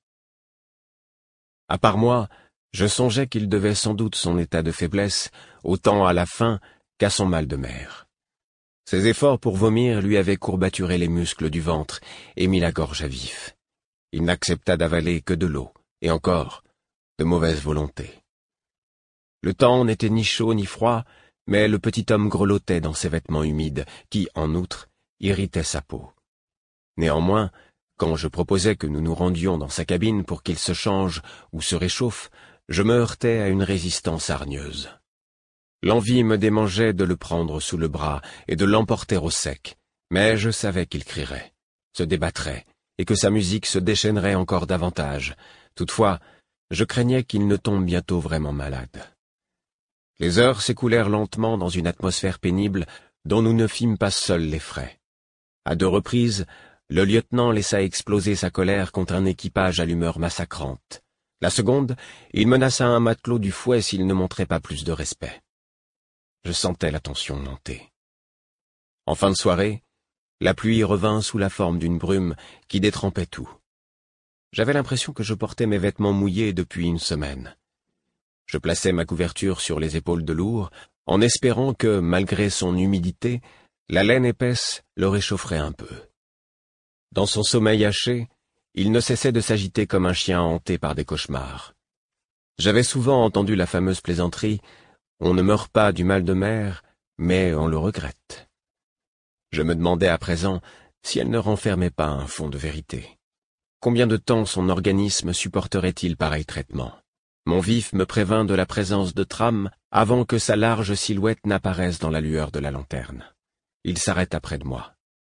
À part moi, je songeais qu'il devait sans doute son état de faiblesse autant à la faim qu'à son mal de mer. Ses efforts pour vomir lui avaient courbaturé les muscles du ventre et mis la gorge à vif. Il n'accepta d'avaler que de l'eau, et encore, de mauvaise volonté. Le temps n'était ni chaud ni froid, mais le petit homme grelottait dans ses vêtements humides, qui, en outre, irritaient sa peau. Néanmoins, quand je proposais que nous nous rendions dans sa cabine pour qu'il se change ou se réchauffe, je me heurtais à une résistance hargneuse. L'envie me démangeait de le prendre sous le bras et de l'emporter au sec, mais je savais qu'il crierait, se débattrait, et que sa musique se déchaînerait encore davantage. Toutefois, je craignais qu'il ne tombe bientôt vraiment malade. Les heures s'écoulèrent lentement dans une atmosphère pénible dont nous ne fîmes pas seuls les frais. À deux reprises, le lieutenant laissa exploser sa colère contre un équipage à l'humeur massacrante. La seconde, il menaça un matelot du fouet s'il ne montrait pas plus de respect. Je sentais la tension monter. En fin de soirée, la pluie revint sous la forme d'une brume qui détrempait tout. J'avais l'impression que je portais mes vêtements mouillés depuis une semaine. Je plaçai ma couverture sur les épaules de Lourd, en espérant que, malgré son humidité, la laine épaisse le réchaufferait un peu. Dans son sommeil haché, il ne cessait de s'agiter comme un chien hanté par des cauchemars. J'avais souvent entendu la fameuse plaisanterie « On ne meurt pas du mal de mer, mais on le regrette ». Je me demandais à présent si elle ne renfermait pas un fond de vérité. Combien de temps son organisme supporterait-il pareil traitement? Mon vif me prévint de la présence de Tram avant que sa large silhouette n'apparaisse dans la lueur de la lanterne. Il s'arrêta près de moi.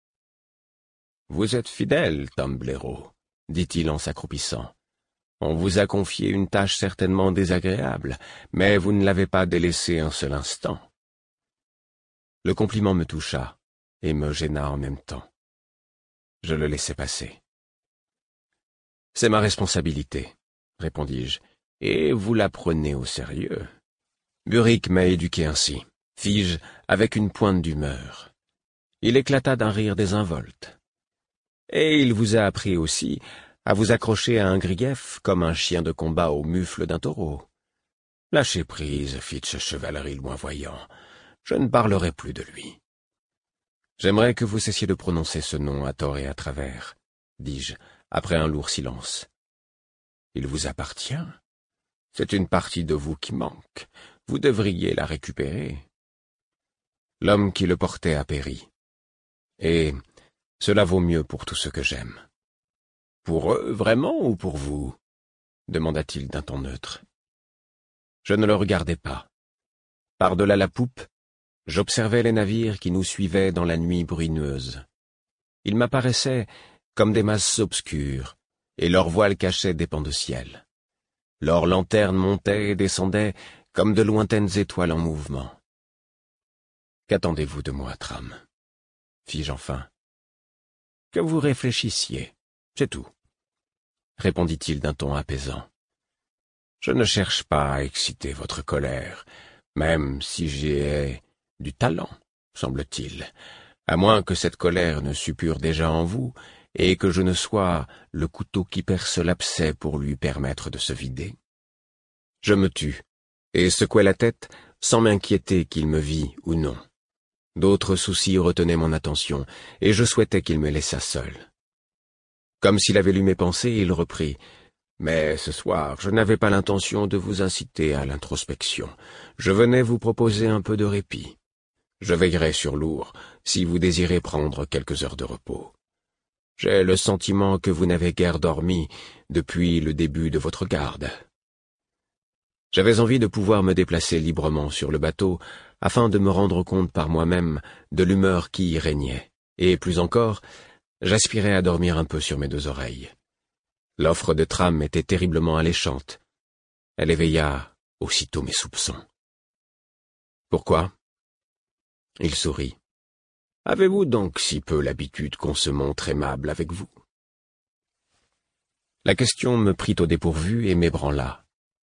« Vous êtes fidèle, Tom Blaireau, » dit-il en s'accroupissant. « On vous a confié une tâche certainement désagréable, mais vous ne l'avez pas délaissée un seul instant. » Le compliment me toucha et me gêna en même temps. Je le laissai passer. « C'est ma responsabilité, » répondis-je, « et vous la prenez au sérieux. Burick m'a éduqué ainsi, fis-je avec une pointe d'humeur. Il éclata d'un rire désinvolte. Et il vous a appris aussi à vous accrocher à un grief comme un chien de combat au mufle d'un taureau. Lâchez prise, Fitz Chevalerie loin-voyant, je ne parlerai plus de lui. J'aimerais que vous cessiez de prononcer ce nom à tort et à travers, dis-je, après un lourd silence. Il vous appartient. C'est une partie de vous qui manque. Vous devriez la récupérer. L'homme qui le portait a péri. Et cela vaut mieux pour tous ceux que j'aime. Pour eux, vraiment, ou pour vous? Demanda-t-il d'un ton neutre. Je ne le regardais pas. Par-delà la poupe, j'observais les navires qui nous suivaient dans la nuit bruineuse. Ils m'apparaissaient comme des masses obscures, et leurs voiles cachaient des pans de ciel. Leurs lanternes montaient et descendaient comme de lointaines étoiles en mouvement. « Qu'attendez-vous de moi, Tram ?» fis-je enfin. « Que vous réfléchissiez, c'est tout, » répondit-il d'un ton apaisant. « Je ne cherche pas à exciter votre colère, même si j'ai du talent, semble-t-il, à moins que cette colère ne suppure déjà en vous et que je ne sois le couteau qui perce l'abcès pour lui permettre de se vider. » Je me tus et secouai la tête sans m'inquiéter qu'il me vît ou non. D'autres soucis retenaient mon attention, et je souhaitais qu'il me laissât seul. Comme s'il avait lu mes pensées, il reprit. « Mais ce soir, je n'avais pas l'intention de vous inciter à l'introspection. Je venais vous proposer un peu de répit. Je veillerai sur Lourdes, si vous désirez prendre quelques heures de repos. J'ai le sentiment que vous n'avez guère dormi depuis le début de votre garde. » J'avais envie de pouvoir me déplacer librement sur le bateau, afin de me rendre compte par moi-même de l'humeur qui y régnait, et plus encore, j'aspirais à dormir un peu sur mes deux oreilles. L'offre de Tram était terriblement alléchante. Elle éveilla aussitôt mes soupçons. « Pourquoi ?» Il sourit. « Avez-vous donc si peu l'habitude qu'on se montre aimable avec vous ?» La question me prit au dépourvu et m'ébranla.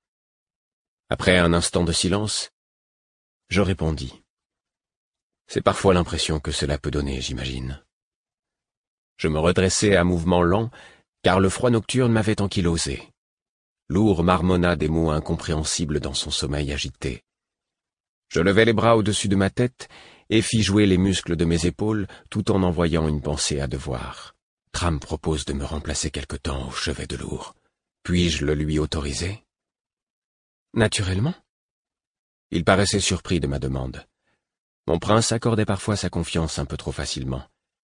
Après un instant de silence, je répondis. C'est parfois l'impression que cela peut donner, j'imagine. Je me redressai à mouvement lent, car le froid nocturne m'avait ankylosé. Lourdes marmonna des mots incompréhensibles dans son sommeil agité. Je levai les bras au-dessus de ma tête et fis jouer les muscles de mes épaules tout en envoyant une pensée à devoir. Tram propose de me remplacer quelque temps au chevet de Lourdes. Puis-je le lui autoriser? Naturellement. Il paraissait surpris de ma demande. Mon prince accordait parfois sa confiance un peu trop facilement.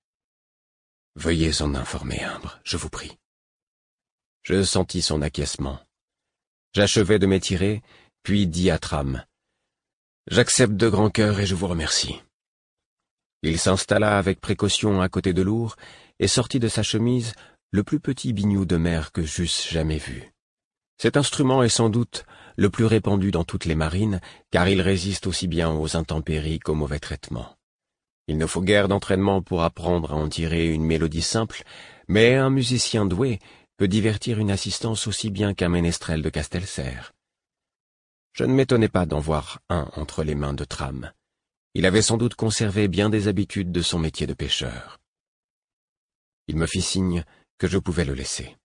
Veuillez en informer Imbre, je vous prie. Je sentis son acquiescement. J'achevai de m'étirer, puis dis à Tram. J'accepte de grand cœur et je vous remercie. Il s'installa avec précaution à côté de Lourdes et sortit de sa chemise le plus petit biniou de mer que j'eusse jamais vu. Cet instrument est sans doute le plus répandu dans toutes les marines, car il résiste aussi bien aux intempéries qu'aux mauvais traitements. Il ne faut guère d'entraînement pour apprendre à en tirer une mélodie simple, mais un musicien doué peut divertir une assistance aussi bien qu'un ménestrel de Castelserre. Je ne m'étonnais pas d'en voir un entre les mains de Tram. Il avait sans doute conservé bien des habitudes de son métier de pêcheur. Il me fit signe que je pouvais le laisser.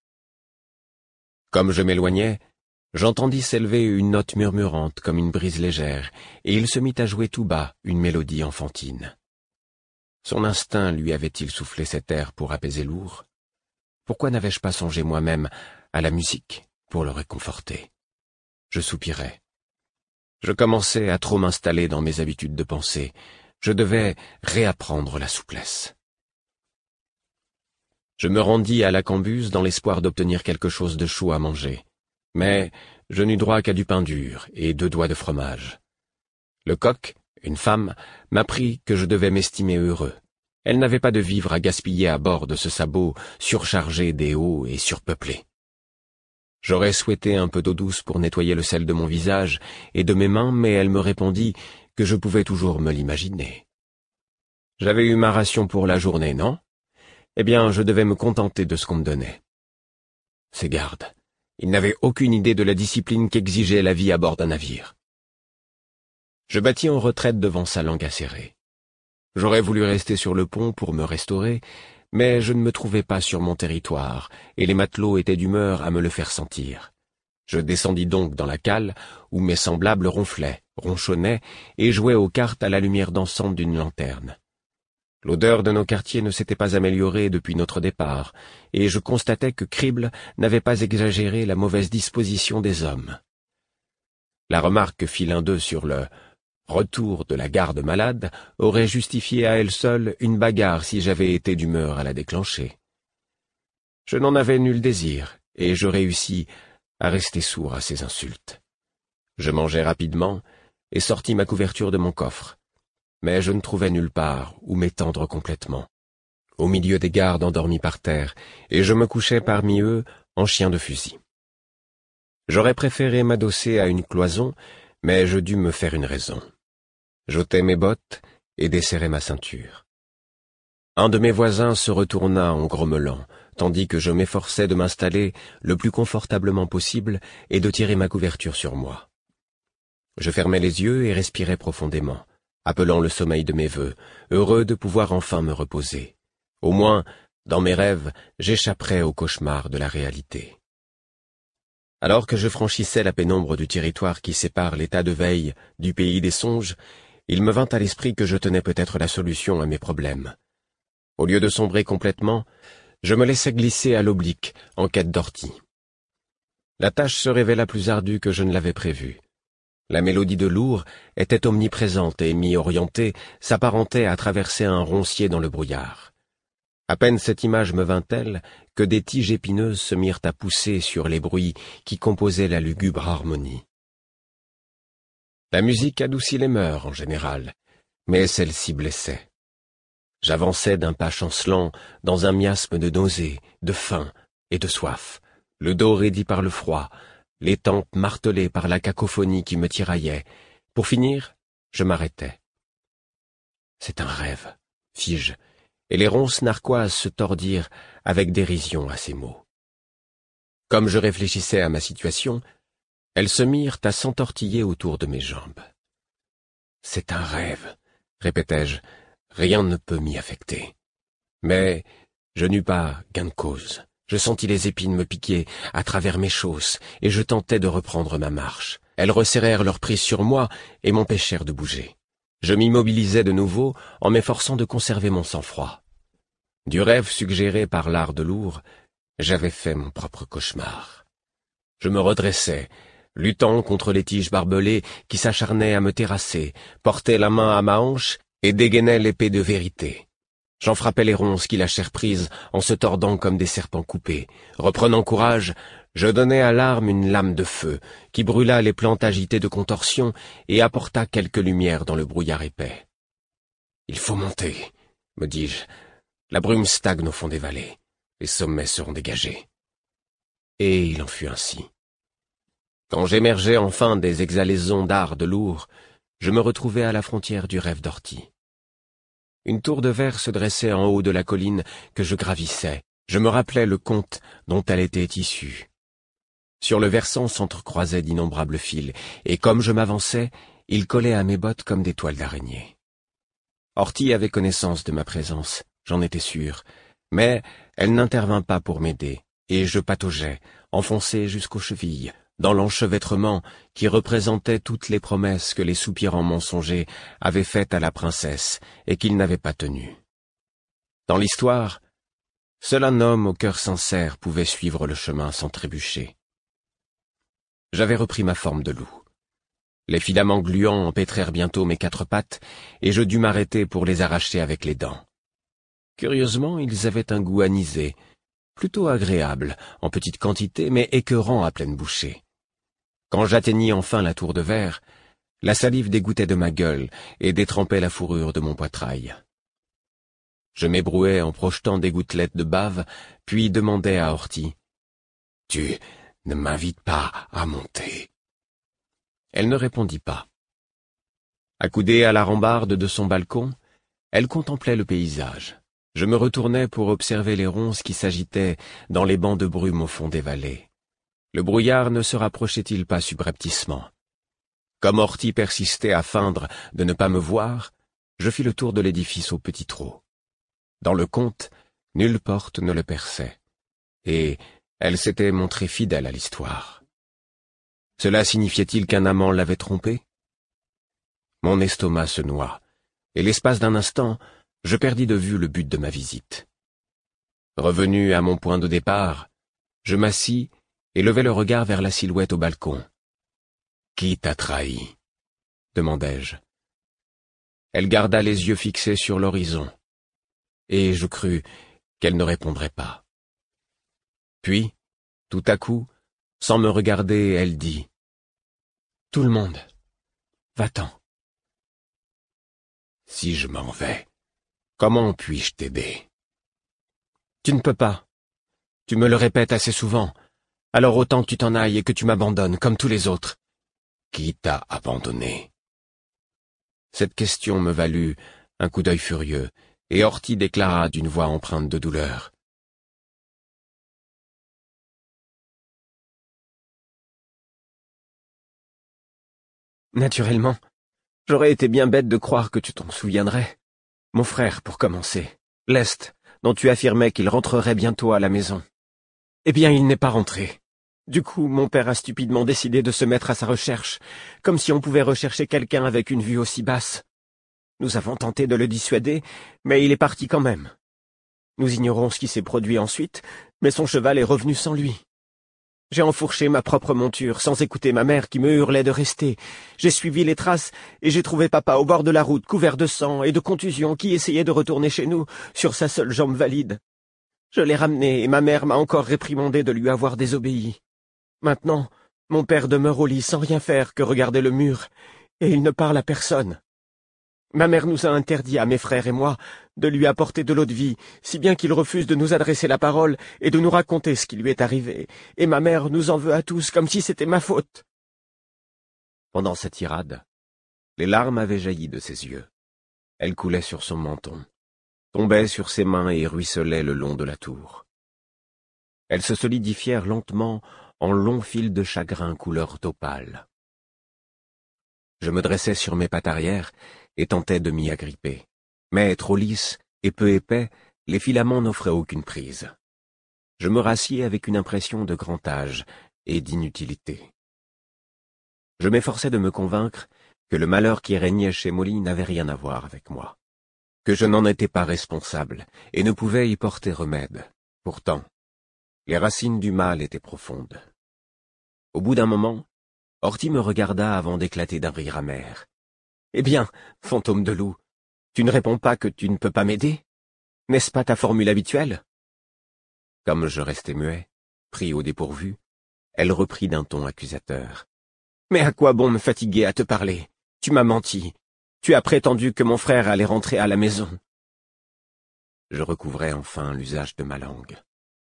Comme je m'éloignais, j'entendis s'élever une note murmurante comme une brise légère, et il se mit à jouer tout bas une mélodie enfantine. Son instinct lui avait-il soufflé cet air pour apaiser Lourdes? Pourquoi n'avais-je pas songé moi-même à la musique pour le réconforter? Je soupirais. Je commençais à trop m'installer dans mes habitudes de pensée. Je devais réapprendre la souplesse. Je me rendis à la cambuse dans l'espoir d'obtenir quelque chose de chaud à manger. Mais je n'eus droit qu'à du pain dur et deux doigts de fromage. Le coq, une femme, m'apprit que je devais m'estimer heureux. Elle n'avait pas de vivres à gaspiller à bord de ce sabot surchargé des hauts et surpeuplé. J'aurais souhaité un peu d'eau douce pour nettoyer le sel de mon visage et de mes mains, mais elle me répondit que je pouvais toujours me l'imaginer. J'avais eu ma ration pour la journée, non? Eh bien, je devais me contenter de ce qu'on me donnait. Ces gardes, ils n'avaient aucune idée de la discipline qu'exigeait la vie à bord d'un navire. Je battis en retraite devant sa langue acérée. J'aurais voulu rester sur le pont pour me restaurer, mais je ne me trouvais pas sur mon territoire, et les matelots étaient d'humeur à me le faire sentir. Je descendis donc dans la cale, où mes semblables ronflaient, ronchonnaient, et jouaient aux cartes à la lumière dansante d'une lanterne. L'odeur de nos quartiers ne s'était pas améliorée depuis notre départ, et je constatais que Crible n'avait pas exagéré la mauvaise disposition des hommes. La remarque que fit l'un d'eux sur le retour de la garde malade aurait justifié à elle seule une bagarre si j'avais été d'humeur à la déclencher. Je n'en avais nul désir, et je réussis à rester sourd à ces insultes. Je mangeai rapidement et sortis ma couverture de mon coffre, mais je ne trouvais nulle part où m'étendre complètement, au milieu des gardes endormis par terre, et je me couchais parmi eux en chien de fusil. J'aurais préféré m'adosser à une cloison, mais je dus me faire une raison. J'ôtai mes bottes et desserrai ma ceinture. Un de mes voisins se retourna en grommelant, tandis que je m'efforçais de m'installer le plus confortablement possible et de tirer ma couverture sur moi. Je fermai les yeux et respirai profondément, appelant le sommeil de mes vœux, heureux de pouvoir enfin me reposer. Au moins, dans mes rêves, j'échapperais au cauchemar de la réalité. Alors que je franchissais la pénombre du territoire qui sépare l'état de veille du pays des songes, il me vint à l'esprit que je tenais peut-être la solution à mes problèmes. Au lieu de sombrer complètement, je me laissai glisser à l'oblique, en quête d'ortie. La tâche se révéla plus ardue que je ne l'avais prévu. La mélodie de l'our était omniprésente et, mi-orientée, s'apparentait à traverser un roncier dans le brouillard. À peine cette image me vint-elle que des tiges épineuses se mirent à pousser sur les bruits qui composaient la lugubre harmonie. La musique adoucit les mœurs en général, mais celle-ci blessait. J'avançais d'un pas chancelant dans un miasme de nausée, de faim et de soif, le dos raidi par le froid, les tempes martelées par la cacophonie qui me tiraillait. Pour finir, je m'arrêtai. C'est un rêve, fis-je, et les ronces narquoises se tordirent avec dérision à ces mots. Comme je réfléchissais à ma situation, elles se mirent à s'entortiller autour de mes jambes. « C'est un rêve, » répétai-je, « rien ne peut m'y affecter. » Mais je n'eus pas gain de cause. Je sentis les épines me piquer à travers mes chausses, et je tentais de reprendre ma marche. Elles resserrèrent leur prise sur moi et m'empêchèrent de bouger. Je m'immobilisai de nouveau en m'efforçant de conserver mon sang-froid. Du rêve suggéré par l'art de l'our, j'avais fait mon propre cauchemar. Je me redressai, luttant contre les tiges barbelées qui s'acharnaient à me terrasser, portais la main à ma hanche et dégainais l'épée de vérité. J'en frappais les ronces qui lâchèrent prise en se tordant comme des serpents coupés. Reprenant courage, je donnai à l'arme une lame de feu qui brûla les plantes agitées de contorsion et apporta quelque lumière dans le brouillard épais. « Il faut monter, » me dis-je. « La brume stagne au fond des vallées. Les sommets seront dégagés. » Et il en fut ainsi. Quand j'émergeai enfin des exhalaisons d'art de lourd, je me retrouvai à la frontière du rêve d'ortie. Une tour de verre se dressait en haut de la colline que je gravissais. Je me rappelais le conte dont elle était issue. Sur le versant s'entrecroisaient d'innombrables fils, et comme je m'avançais, ils collaient à mes bottes comme des toiles d'araignée. Ortie avait connaissance de ma présence, j'en étais sûr, mais elle n'intervint pas pour m'aider, et je pataugeais, enfoncé jusqu'aux chevilles, dans l'enchevêtrement qui représentait toutes les promesses que les soupirants mensongers avaient faites à la princesse et qu'ils n'avaient pas tenues. Dans l'histoire, seul un homme au cœur sincère pouvait suivre le chemin sans trébucher. J'avais repris ma forme de loup. Les filaments gluants empêtrèrent bientôt mes quatre pattes, et je dus m'arrêter pour les arracher avec les dents. Curieusement, ils avaient un goût anisé, plutôt agréable, en petite quantité, mais écœurant à pleine bouchée. Quand j'atteignis enfin la tour de verre, la salive dégouttait de ma gueule et détrempait la fourrure de mon poitrail. Je m'ébrouais en projetant des gouttelettes de bave, puis demandai à Horty. « Tu ne m'invites pas à monter ?» Elle ne répondit pas. Accoudée à la rambarde de son balcon, elle contemplait le paysage. Je me retournai pour observer les ronces qui s'agitaient dans les bancs de brume au fond des vallées. Le brouillard ne se rapprochait-il pas subrepticement? Comme Horty persistait à feindre de ne pas me voir, je fis le tour de l'édifice au petit trot. Dans le conte, nulle porte ne le perçait, et elle s'était montrée fidèle à l'histoire. Cela signifiait-il qu'un amant l'avait trompée? Mon estomac se noua, et l'espace d'un instant, je perdis de vue le but de ma visite. Revenu à mon point de départ, je m'assis et levai le regard vers la silhouette au balcon. « Qui t'a trahi ?» demandai-je. Elle garda les yeux fixés sur l'horizon, et je crus qu'elle ne répondrait pas. Puis, tout à coup, sans me regarder, elle dit « Tout le monde, va-t'en. » Si je m'en vais, comment puis-je t'aider? Tu ne peux pas. Tu me le répètes assez souvent. Alors autant que tu t'en ailles et que tu m'abandonnes, comme tous les autres. Qui t'a abandonné? Cette question me valut un coup d'œil furieux, et Horty déclara d'une voix empreinte de douleur. Naturellement, j'aurais été bien bête de croire que tu t'en souviendrais. Mon frère, pour commencer, Lest, dont tu affirmais qu'il rentrerait bientôt à la maison. Eh bien, il n'est pas rentré. Du coup, mon père a stupidement décidé de se mettre à sa recherche, comme si on pouvait rechercher quelqu'un avec une vue aussi basse. Nous avons tenté de le dissuader, mais il est parti quand même. Nous ignorons ce qui s'est produit ensuite, mais son cheval est revenu sans lui. J'ai enfourché ma propre monture, sans écouter ma mère qui me hurlait de rester. J'ai suivi les traces, et j'ai trouvé papa au bord de la route, couvert de sang et de contusions, qui essayait de retourner chez nous, sur sa seule jambe valide. Je l'ai ramené, et ma mère m'a encore réprimandé de lui avoir désobéi. Maintenant, mon père demeure au lit sans rien faire que regarder le mur, et il ne parle à personne. Ma mère nous a interdit, à mes frères et moi, de lui apporter de l'eau de vie, si bien qu'il refuse de nous adresser la parole et de nous raconter ce qui lui est arrivé, et ma mère nous en veut à tous comme si c'était ma faute. Pendant cette tirade, les larmes avaient jailli de ses yeux. Elles coulaient sur son menton, tombaient sur ses mains et ruisselaient le long de la tour. Elles se solidifièrent lentement en longs fils de chagrin couleur d'opale. Je me dressai sur mes pattes arrière et tentais de m'y agripper. Mais trop lisses et peu épais, les filaments n'offraient aucune prise. Je me rassiais avec une impression de grand âge et d'inutilité. Je m'efforçais de me convaincre que le malheur qui régnait chez Molly n'avait rien à voir avec moi, que je n'en étais pas responsable et ne pouvais y porter remède. Pourtant, les racines du mal étaient profondes. Au bout d'un moment, Horty me regarda avant d'éclater d'un rire amer. « Eh bien, fantôme de loup, tu ne réponds pas que tu ne peux pas m'aider? N'est-ce pas ta formule habituelle ?» Comme je restais muet, pris au dépourvu, elle reprit d'un ton accusateur. « Mais à quoi bon me fatiguer à te parler? Tu m'as menti. Tu as prétendu que mon frère allait rentrer à la maison. » Je recouvrais enfin l'usage de ma langue.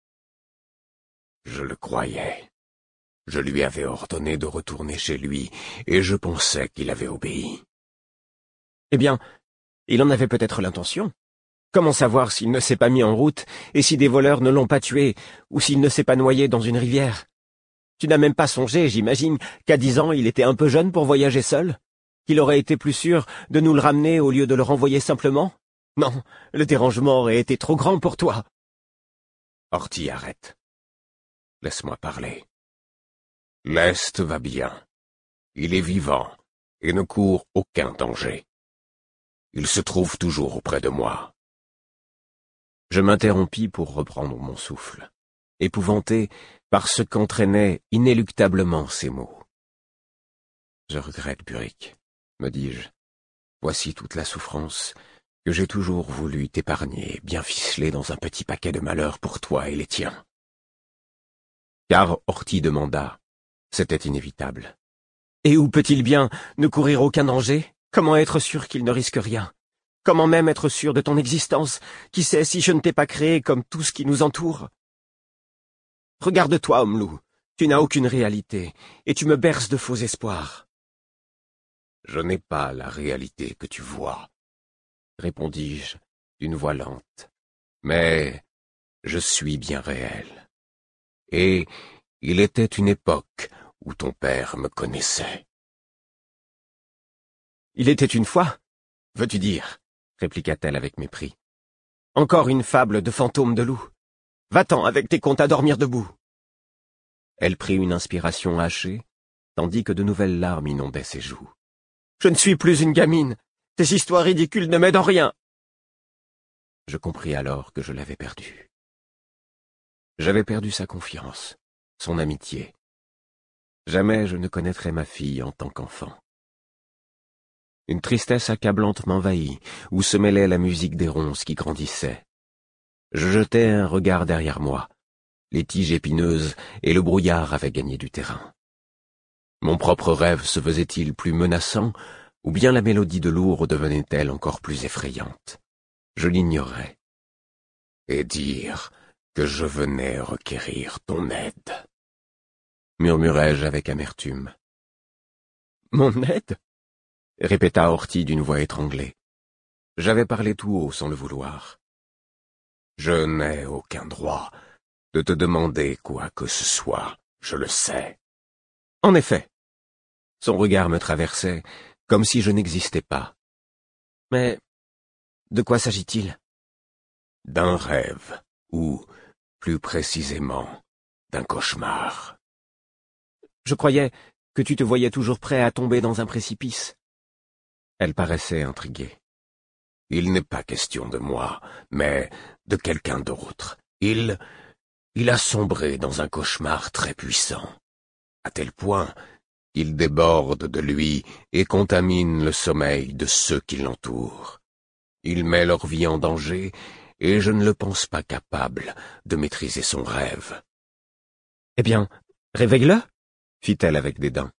« Je le croyais. Je lui avais ordonné de retourner chez lui, et je pensais qu'il avait obéi. » Eh bien, il en avait peut-être l'intention. Comment savoir s'il ne s'est pas mis en route, et si des voleurs ne l'ont pas tué, ou s'il ne s'est pas noyé dans une rivière? Tu n'as même pas songé, j'imagine, qu'à dix ans il était un peu jeune pour voyager seul? Qu'il aurait été plus sûr de nous le ramener au lieu de le renvoyer simplement? Non, le dérangement aurait été trop grand pour toi. Horty, arrête. Laisse-moi parler. Lest va bien. Il est vivant, et ne court aucun danger. Il se trouve toujours auprès de moi. Je m'interrompis pour reprendre mon souffle, épouvanté par ce qu'entraînaient inéluctablement ces mots. « Je regrette, Burick, me dis-je. Voici toute la souffrance que j'ai toujours voulu t'épargner, bien ficelée dans un petit paquet de malheurs pour toi et les tiens. » Car Horty demanda C'était inévitable. Et où peut-il bien ne courir aucun danger? Comment être sûr qu'il ne risque rien? Comment même être sûr de ton existence? Qui sait si je ne t'ai pas créé comme tout ce qui nous entoure? Regarde-toi, homme loup. Tu n'as aucune réalité, et tu me berces de faux espoirs. Je n'ai pas la réalité que tu vois, répondis-je d'une voix lente. Mais je suis bien réel. Et il était une époque où ton père me connaissait. Il était une fois, veux-tu dire, répliqua-t-elle avec mépris. Encore une fable de fantôme de loup. Va-t'en avec tes contes à dormir debout. Elle prit une inspiration hachée, tandis que de nouvelles larmes inondaient ses joues. Je ne suis plus une gamine. Tes histoires ridicules ne m'aident en rien. Je compris alors que je l'avais perdue. J'avais perdu sa confiance, son amitié. Jamais je ne connaîtrai ma fille en tant qu'enfant. Une tristesse accablante m'envahit, où se mêlait la musique des ronces qui grandissaient. Je jetai un regard derrière moi. Les tiges épineuses et le brouillard avaient gagné du terrain. Mon propre rêve se faisait-il plus menaçant, ou bien la mélodie de l'our devenait-elle encore plus effrayante? Je l'ignorais. Et dire que je venais requérir ton aide, murmurai-je avec amertume. Mon aide? Répéta Horty d'une voix étranglée. J'avais parlé tout haut sans le vouloir. Je n'ai aucun droit de te demander quoi que ce soit, je le sais. En effet. Son regard me traversait comme si je n'existais pas. Mais de quoi s'agit-il? D'un rêve, ou, plus précisément, d'un cauchemar. Je croyais que tu te voyais toujours prêt à tomber dans un précipice. Elle paraissait intriguée. Il n'est pas question de moi, mais de quelqu'un d'autre. Il... il a sombré dans un cauchemar très puissant, à tel point qu'il déborde de lui et contamine le sommeil de ceux qui l'entourent. Il met leur vie en danger, et je ne le pense pas capable de maîtriser son rêve. Eh bien, réveille-le, fit-elle avec dédain.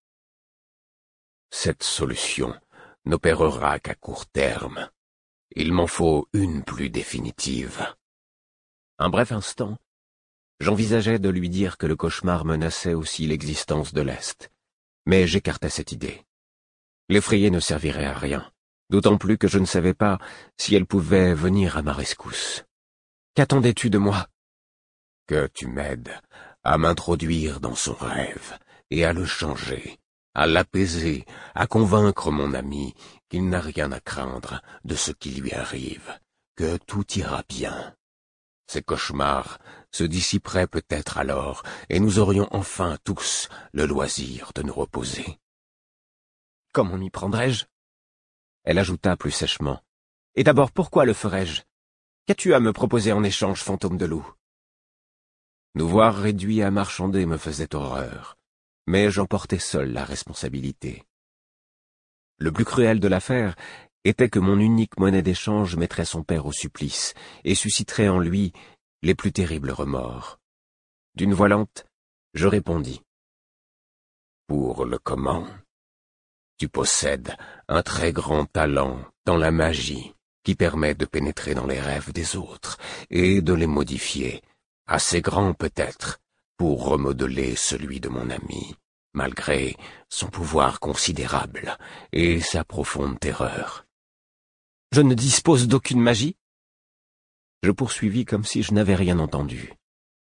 Cette solution n'opérera qu'à court terme. Il m'en faut une plus définitive. Un bref instant, j'envisageais de lui dire que le cauchemar menaçait aussi l'existence de l'Est, mais j'écartai cette idée. L'effrayer ne servirait à rien, d'autant plus que je ne savais pas si elle pouvait venir à ma rescousse. Qu'attendais-tu de moi? Que tu m'aides à m'introduire dans son rêve et à le changer, à l'apaiser, à convaincre mon ami qu'il n'a rien à craindre de ce qui lui arrive, que tout ira bien. Ces cauchemars se dissiperaient peut-être alors, et nous aurions enfin tous le loisir de nous reposer. Comment m'y prendrais-je? Elle ajouta plus sèchement. Et d'abord, pourquoi le ferais-je? Qu'as-tu à me proposer en échange, fantôme de loup? Nous voir réduits à marchander me faisait horreur, mais j'en portais seul la responsabilité. Le plus cruel de l'affaire était que mon unique monnaie d'échange mettrait son père au supplice et susciterait en lui les plus terribles remords. D'une voix lente, je répondis. Pour le comment, tu possèdes un très grand talent dans la magie qui permet de pénétrer dans les rêves des autres et de les modifier, assez grand peut-être, pour remodeler celui de mon ami, malgré son pouvoir considérable et sa profonde terreur. Je ne dispose d'aucune magie? Je poursuivis comme si je n'avais rien entendu.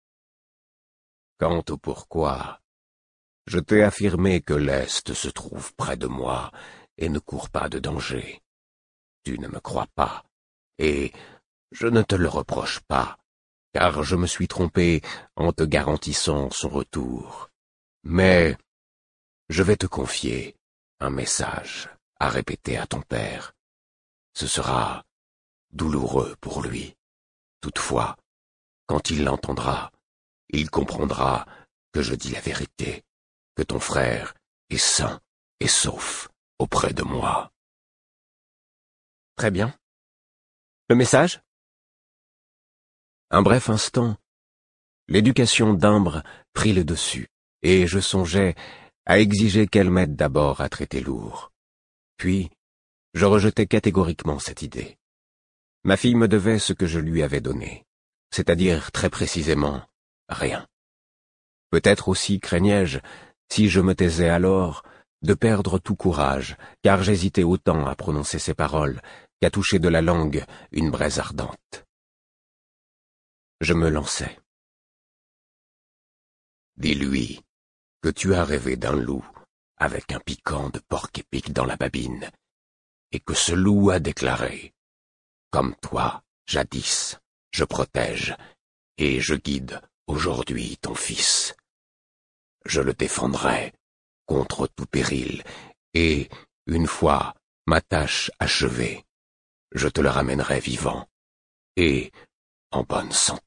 Quant au pourquoi, je t'ai affirmé que l'Est se trouve près de moi et ne court pas de danger. Tu ne me crois pas, et je ne te le reproche pas, car je me suis trompé en te garantissant son retour. Mais je vais te confier un message à répéter à ton père. Ce sera douloureux pour lui. Toutefois, quand il l'entendra, il comprendra que je dis la vérité, que ton frère est sain et sauf auprès de moi. Très bien. Le message? Un bref instant, l'éducation d'Imbre prit le dessus. et je songeais à exiger qu'elle m'aide d'abord à traiter lourd. Puis, je rejetais catégoriquement cette idée. Ma fille me devait ce que je lui avais donné, c'est-à-dire très précisément rien. Peut-être aussi craignais-je, si je me taisais alors, de perdre tout courage, car j'hésitais autant à prononcer ces paroles qu'à toucher de la langue une braise ardente. Je me lançai. Dis-lui que tu as rêvé d'un loup avec un piquant de porc-épic dans la babine, et que ce loup a déclaré « Comme toi, jadis, je protège, et je guide aujourd'hui ton fils. Je le défendrai contre tout péril, et, une fois ma tâche achevée, je te le ramènerai vivant, et en bonne santé. »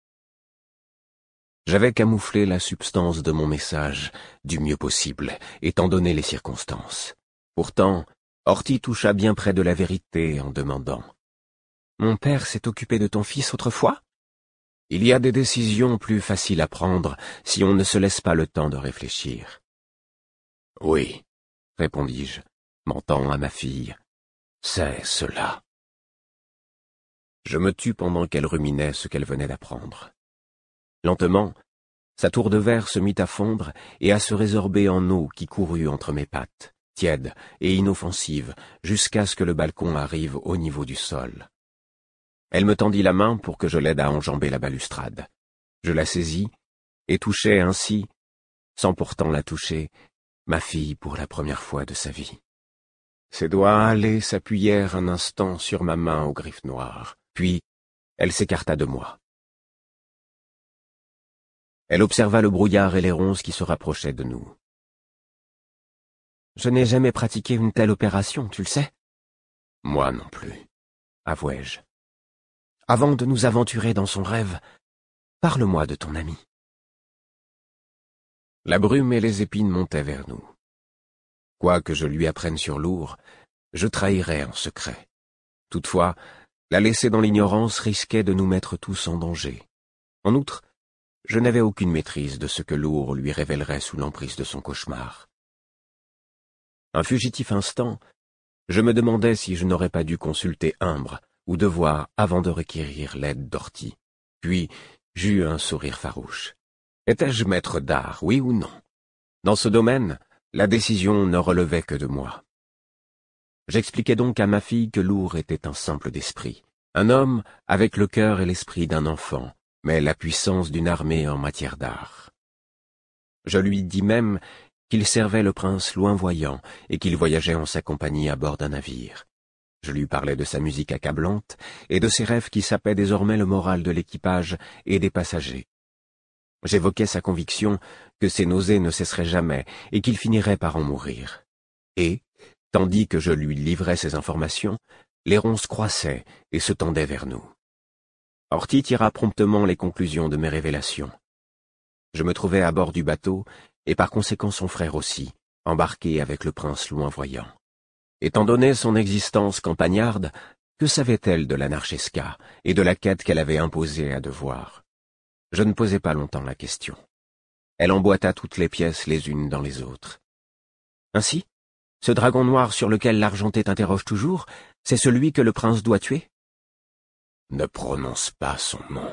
J'avais camouflé la substance de mon message du mieux possible, étant donné les circonstances. Pourtant, Horty toucha bien près de la vérité en demandant « Mon père s'est occupé de ton fils autrefois ?» Il y a des décisions plus faciles à prendre si on ne se laisse pas le temps de réfléchir. « Oui, » répondis-je, mentant à ma fille, « c'est cela. » Je me tus pendant qu'elle ruminait ce qu'elle venait d'apprendre. Lentement, sa tour de verre se mit à fondre et à se résorber en eau qui courut entre mes pattes, tiède et inoffensive, jusqu'à ce que le balcon arrive au niveau du sol. Elle me tendit la main pour que je l'aide à enjamber la balustrade. Je la saisis et touchai ainsi, sans pourtant la toucher, ma fille pour la première fois de sa vie. Ses doigts hâlés s'appuyèrent un instant sur ma main aux griffes noires, puis elle s'écarta de moi. Elle observa le brouillard et les ronces qui se rapprochaient de nous. « Je n'ai jamais pratiqué une telle opération, tu le sais ?»« Moi non plus, avouai-je. »« Avant de nous aventurer dans son rêve, parle-moi de ton ami. » La brume et les épines montaient vers nous. Quoi que je lui apprenne sur lourd, je trahirais en secret. Toutefois, la laisser dans l'ignorance risquait de nous mettre tous en danger. En outre, je n'avais aucune maîtrise de ce que lourd lui révélerait sous l'emprise de son cauchemar. Un fugitif instant, je me demandais si je n'aurais pas dû consulter Imbre ou devoir avant de requérir l'aide d'Horty. Puis, j'eus un sourire farouche. Étais-je maître d'art, oui ou non? Dans ce domaine, la décision ne relevait que de moi. J'expliquai donc à ma fille que lourd était un simple d'esprit, un homme avec le cœur et l'esprit d'un enfant, mais la puissance d'une armée en matière d'art. Je lui dis même qu'il servait le prince Loinvoyant et qu'il voyageait en sa compagnie à bord d'un navire. Je lui parlais de sa musique accablante et de ses rêves qui sapaient désormais le moral de l'équipage et des passagers. J'évoquais sa conviction que ses nausées ne cesseraient jamais et qu'il finirait par en mourir. Et, tandis que je lui livrais ces informations, les ronces croissaient et se tendaient vers nous. Horty tira promptement les conclusions de mes révélations. Je me trouvais à bord du bateau, et par conséquent son frère aussi, embarqué avec le prince Loinvoyant. Étant donné son existence campagnarde, que savait-elle de l'Anarchesca et de la quête qu'elle avait imposée à devoir? Je ne posai pas longtemps la question. Elle emboîta toutes les pièces les unes dans les autres. Ainsi, ce dragon noir sur lequel l'Argenté t'interroge toujours, c'est celui que le prince doit tuer? Ne prononce pas son nom,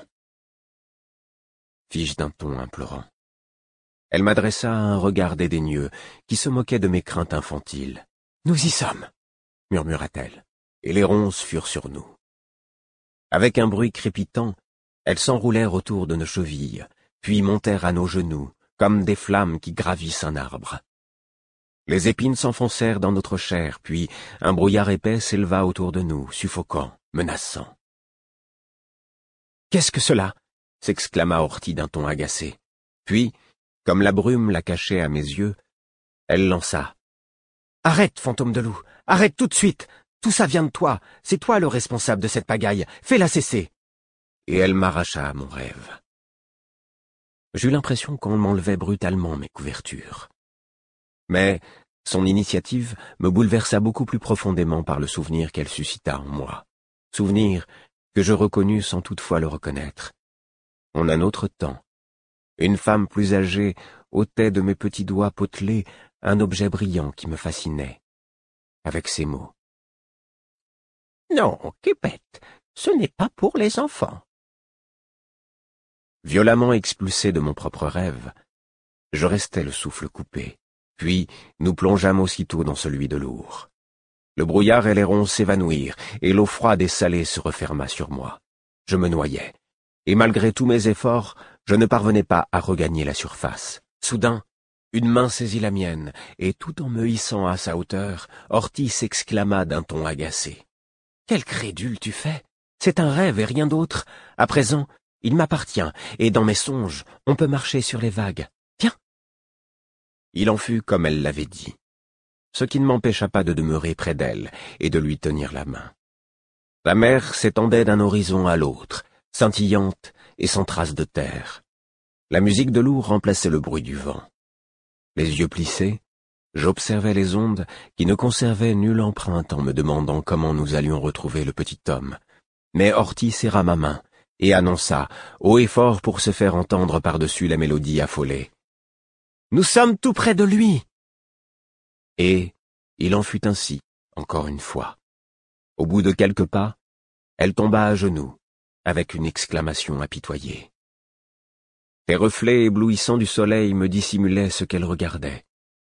fis-je d'un ton implorant. Elle m'adressa un regard dédaigneux qui se moquait de mes craintes infantiles. « Nous y sommes !» murmura-t-elle, et les ronces furent sur nous. Avec un bruit crépitant, elles s'enroulèrent autour de nos chevilles, puis montèrent à nos genoux, comme des flammes qui gravissent un arbre. Les épines s'enfoncèrent dans notre chair, puis un brouillard épais s'éleva autour de nous, suffocant, menaçant. « Qu'est-ce que cela ?» s'exclama Horty d'un ton agacé. Puis, comme la brume la cachait à mes yeux, elle lança. « Arrête, fantôme de loup, arrête tout de suite. Tout ça vient de toi, c'est toi le responsable de cette pagaille, fais-la cesser. » Et elle m'arracha à mon rêve. J'eus l'impression qu'on m'enlevait brutalement mes couvertures. Mais son initiative me bouleversa beaucoup plus profondément par le souvenir qu'elle suscita en moi. Souvenir que je reconnus sans toutefois le reconnaître. En un autre temps, Une femme plus âgée ôtait de mes petits doigts potelés un objet brillant qui me fascinait, avec ces mots. « Non, Képette, ce n'est pas pour les enfants. » Violemment expulsé de mon propre rêve, je restai le souffle coupé, puis nous plongeâmes aussitôt dans celui de Lourd. Le brouillard et les ronces s'évanouirent, et l'eau froide et salée se referma sur moi. Je me noyais, et malgré tous mes efforts, je ne parvenais pas à regagner la surface. Soudain, une main saisit la mienne, et tout en me hissant à sa hauteur, Horty s'exclama d'un ton agacé. « Quel crédule tu fais! C'est un rêve et rien d'autre. À présent, il m'appartient, et dans mes songes, on peut marcher sur les vagues. Tiens !» Il en fut comme elle l'avait dit, ce qui ne m'empêcha pas de demeurer près d'elle et de lui tenir la main. La mer s'étendait d'un horizon à l'autre, scintillante et sans trace de terre. La musique de l'eau remplaçait le bruit du vent. Les yeux plissés, j'observais les ondes qui ne conservaient nulle empreinte en me demandant comment nous allions retrouver le petit homme. Mais Horty serra ma main et annonça, haut et fort pour se faire entendre par-dessus la mélodie affolée. « Nous sommes tout près de lui !» Et il en fut ainsi, encore une fois. Au bout de quelques pas, elle tomba à genoux, avec une exclamation apitoyée. Les reflets éblouissants du soleil me dissimulaient ce qu'elle regardait.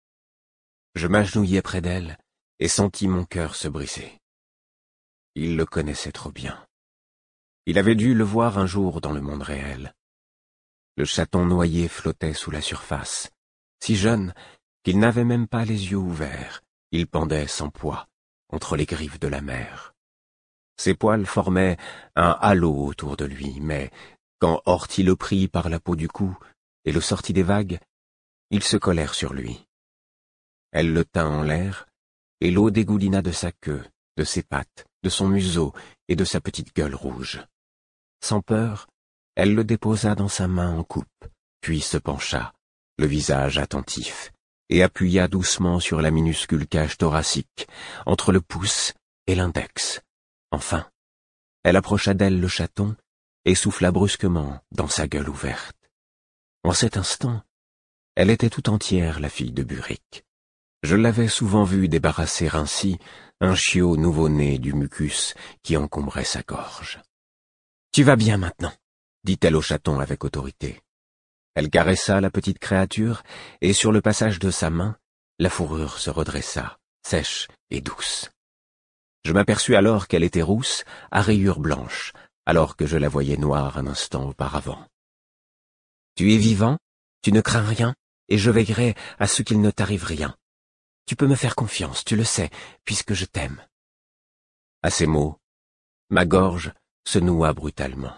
Je m'agenouillai près d'elle et sentis mon cœur se briser. Il le connaissait trop bien. Il avait dû le voir un jour dans le monde réel. Le chaton noyé flottait sous la surface, si jeune qu'il n'avait même pas les yeux ouverts. Il pendait sans poids entre les griffes de la mer. Ses poils formaient un halo autour de lui, mais quand Horty le prit par la peau du cou et le sortit des vagues, ils se collèrent sur lui. Elle le tint en l'air, et l'eau dégoulina de sa queue, de ses pattes, de son museau et de sa petite gueule rouge. Sans peur, elle le déposa dans sa main en coupe, puis se pencha, le visage attentif, et appuya doucement sur la minuscule cage thoracique, entre le pouce et l'index. Enfin, elle approcha d'elle le chaton et souffla brusquement dans sa gueule ouverte. En cet instant, elle était tout entière la fille de Burick. Je l'avais souvent vue débarrasser ainsi un chiot nouveau-né du mucus qui encombrait sa gorge. « Tu vas bien maintenant ?» dit-elle au chaton avec autorité. Elle caressa la petite créature, et sur le passage de sa main, la fourrure se redressa, sèche et douce. Je m'aperçus alors qu'elle était rousse, à rayures blanches, alors que je la voyais noire un instant auparavant. « Tu es vivant, tu ne crains rien, et je veillerai à ce qu'il ne t'arrive rien. Tu peux me faire confiance, tu le sais, puisque je t'aime. » À ces mots, ma gorge se noua brutalement.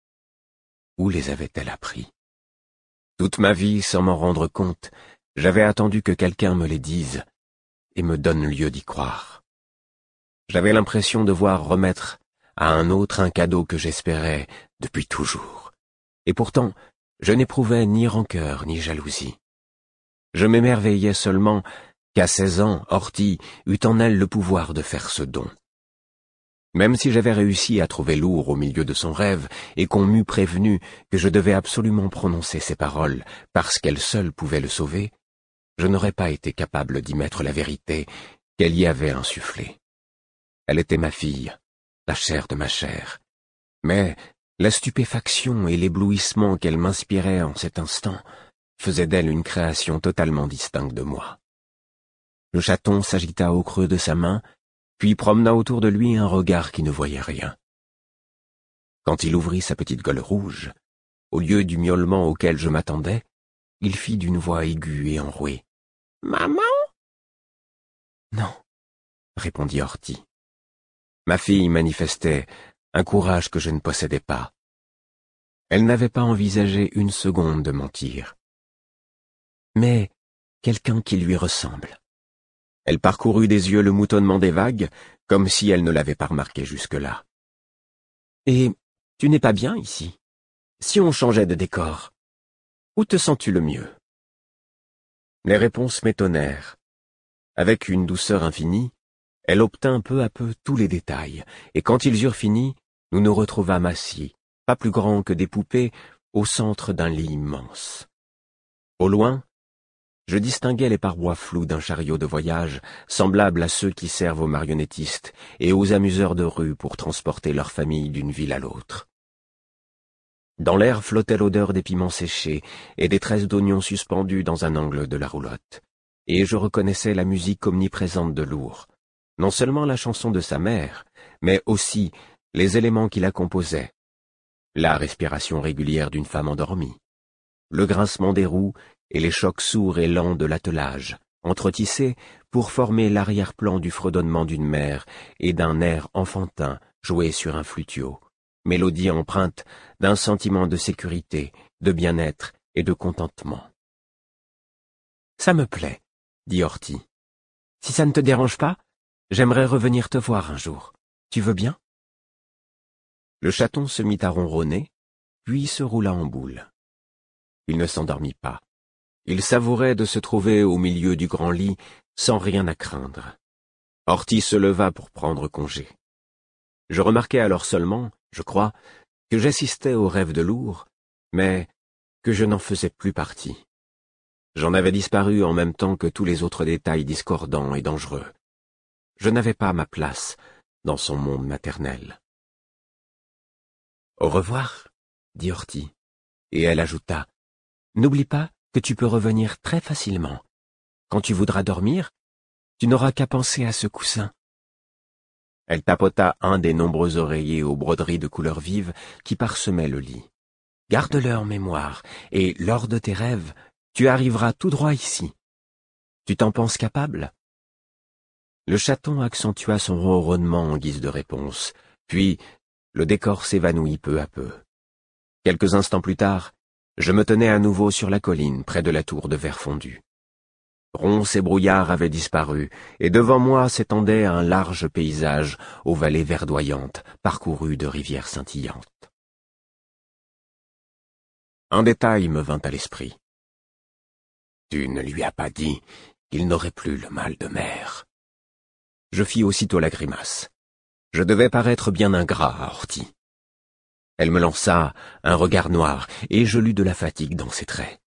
Où les avait-elle appris? Toute ma vie, sans m'en rendre compte, j'avais attendu que quelqu'un me les dise et me donne lieu d'y croire. J'avais l'impression de voir remettre à un autre un cadeau que j'espérais depuis toujours. Et pourtant, je n'éprouvais ni rancœur ni jalousie. Je m'émerveillais seulement qu'à seize ans, Horty eut en elle le pouvoir de faire ce don. Même si j'avais réussi à trouver Lourd au milieu de son rêve et qu'on m'eût prévenu que je devais absolument prononcer ces paroles parce qu'elle seule pouvait le sauver, je n'aurais pas été capable d'y mettre la vérité qu'elle y avait insufflée. Elle était ma fille, la chair de ma chair, mais la stupéfaction et l'éblouissement qu'elle m'inspirait en cet instant faisaient d'elle une création totalement distincte de moi. Le chaton s'agita au creux de sa main, puis promena autour de lui un regard qui ne voyait rien. Quand il ouvrit sa petite gueule rouge, au lieu du miaulement auquel je m'attendais, il fit d'une voix aiguë et enrouée. « Maman ?» « Non, » répondit Horty. Ma fille manifestait un courage que je ne possédais pas. Elle n'avait pas envisagé une seconde de mentir. Mais quelqu'un qui lui ressemble. Elle parcourut des yeux le moutonnement des vagues, comme si elle ne l'avait pas remarqué jusque-là. « Et tu n'es pas bien ici? Si on changeait de décor, où te sens-tu le mieux ?» Les réponses m'étonnèrent. Avec une douceur infinie, elle obtint peu à peu tous les détails, et quand ils eurent fini, nous nous retrouvâmes assis, pas plus grands que des poupées, au centre d'un lit immense. Au loin, je distinguais les parois floues d'un chariot de voyage, semblable à ceux qui servent aux marionnettistes et aux amuseurs de rue pour transporter leurs familles d'une ville à l'autre. Dans l'air flottait l'odeur des piments séchés et des tresses d'oignons suspendus dans un angle de la roulotte, et je reconnaissais la musique omniprésente de Lourd, non seulement la chanson de sa mère, mais aussi les éléments qui la composaient, la respiration régulière d'une femme endormie, le grincement des roues et les chocs sourds et lents de l'attelage, entretissés pour former l'arrière-plan du fredonnement d'une mer et d'un air enfantin joué sur un flutio, mélodie empreinte d'un sentiment de sécurité, de bien-être et de contentement. « Ça me plaît, » dit Horty. « Si ça ne te dérange pas, j'aimerais revenir te voir un jour. Tu veux bien ?» Le chaton se mit à ronronner, puis se roula en boule. Il ne s'endormit pas. Il savourait de se trouver au milieu du grand lit sans rien à craindre. Horty se leva pour prendre congé. Je remarquai alors seulement, je crois, que j'assistais au rêve de Lourd, mais que je n'en faisais plus partie. J'en avais disparu en même temps que tous les autres détails discordants et dangereux. Je n'avais pas ma place dans son monde maternel. « Au revoir, » dit Horty, et elle ajouta, « N'oublie pas que tu peux revenir très facilement. Quand tu voudras dormir, tu n'auras qu'à penser à ce coussin. » Elle tapota un des nombreux oreillers aux broderies de couleurs vives qui parsemaient le lit. « Garde-le en mémoire, et lors de tes rêves, tu arriveras tout droit ici. Tu t'en penses capable ?» Le chaton accentua son ronronnement en guise de réponse, puis le décor s'évanouit peu à peu. Quelques instants plus tard, je me tenais à nouveau sur la colline près de la tour de verre fondu. Ronces et brouillards avaient disparu, et devant moi s'étendait un large paysage aux vallées verdoyantes, parcourues de rivières scintillantes. Un détail me vint à l'esprit. « Tu ne lui as pas dit qu'il n'aurait plus le mal de mer. » Je fis aussitôt la grimace. Je devais paraître bien ingrat à Horty. Elle me lança un regard noir, et je lus de la fatigue dans ses traits.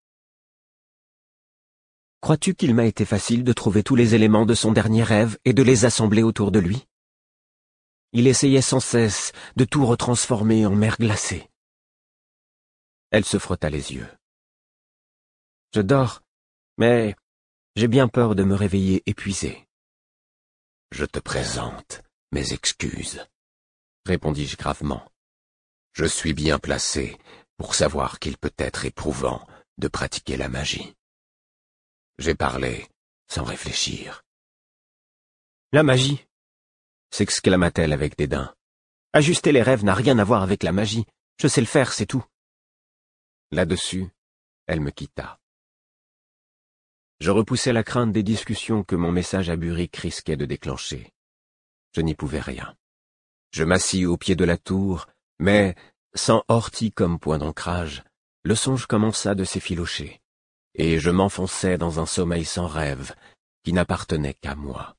« Crois-tu qu'il m'a été facile de trouver tous les éléments de son dernier rêve et de les assembler autour de lui? Il essayait sans cesse de tout retransformer en mer glacée. » Elle se frotta les yeux. « Je dors, mais j'ai bien peur de me réveiller épuisé. »« Je te présente mes excuses, » répondis-je gravement. « Je suis bien placé pour savoir qu'il peut être éprouvant de pratiquer la magie. » J'ai parlé sans réfléchir. « La magie !» s'exclama-t-elle avec dédain. « Ajuster les rêves n'a rien à voir avec la magie. Je sais le faire, c'est tout. » Là-dessus, elle me quitta. Je repoussai la crainte des discussions que mon message à Burick risquait de déclencher. Je n'y pouvais rien. Je m'assis au pied de la tour, mais, sans Horty comme point d'ancrage, le songe commença de s'effilocher, et je m'enfonçai dans un sommeil sans rêve qui n'appartenait qu'à moi.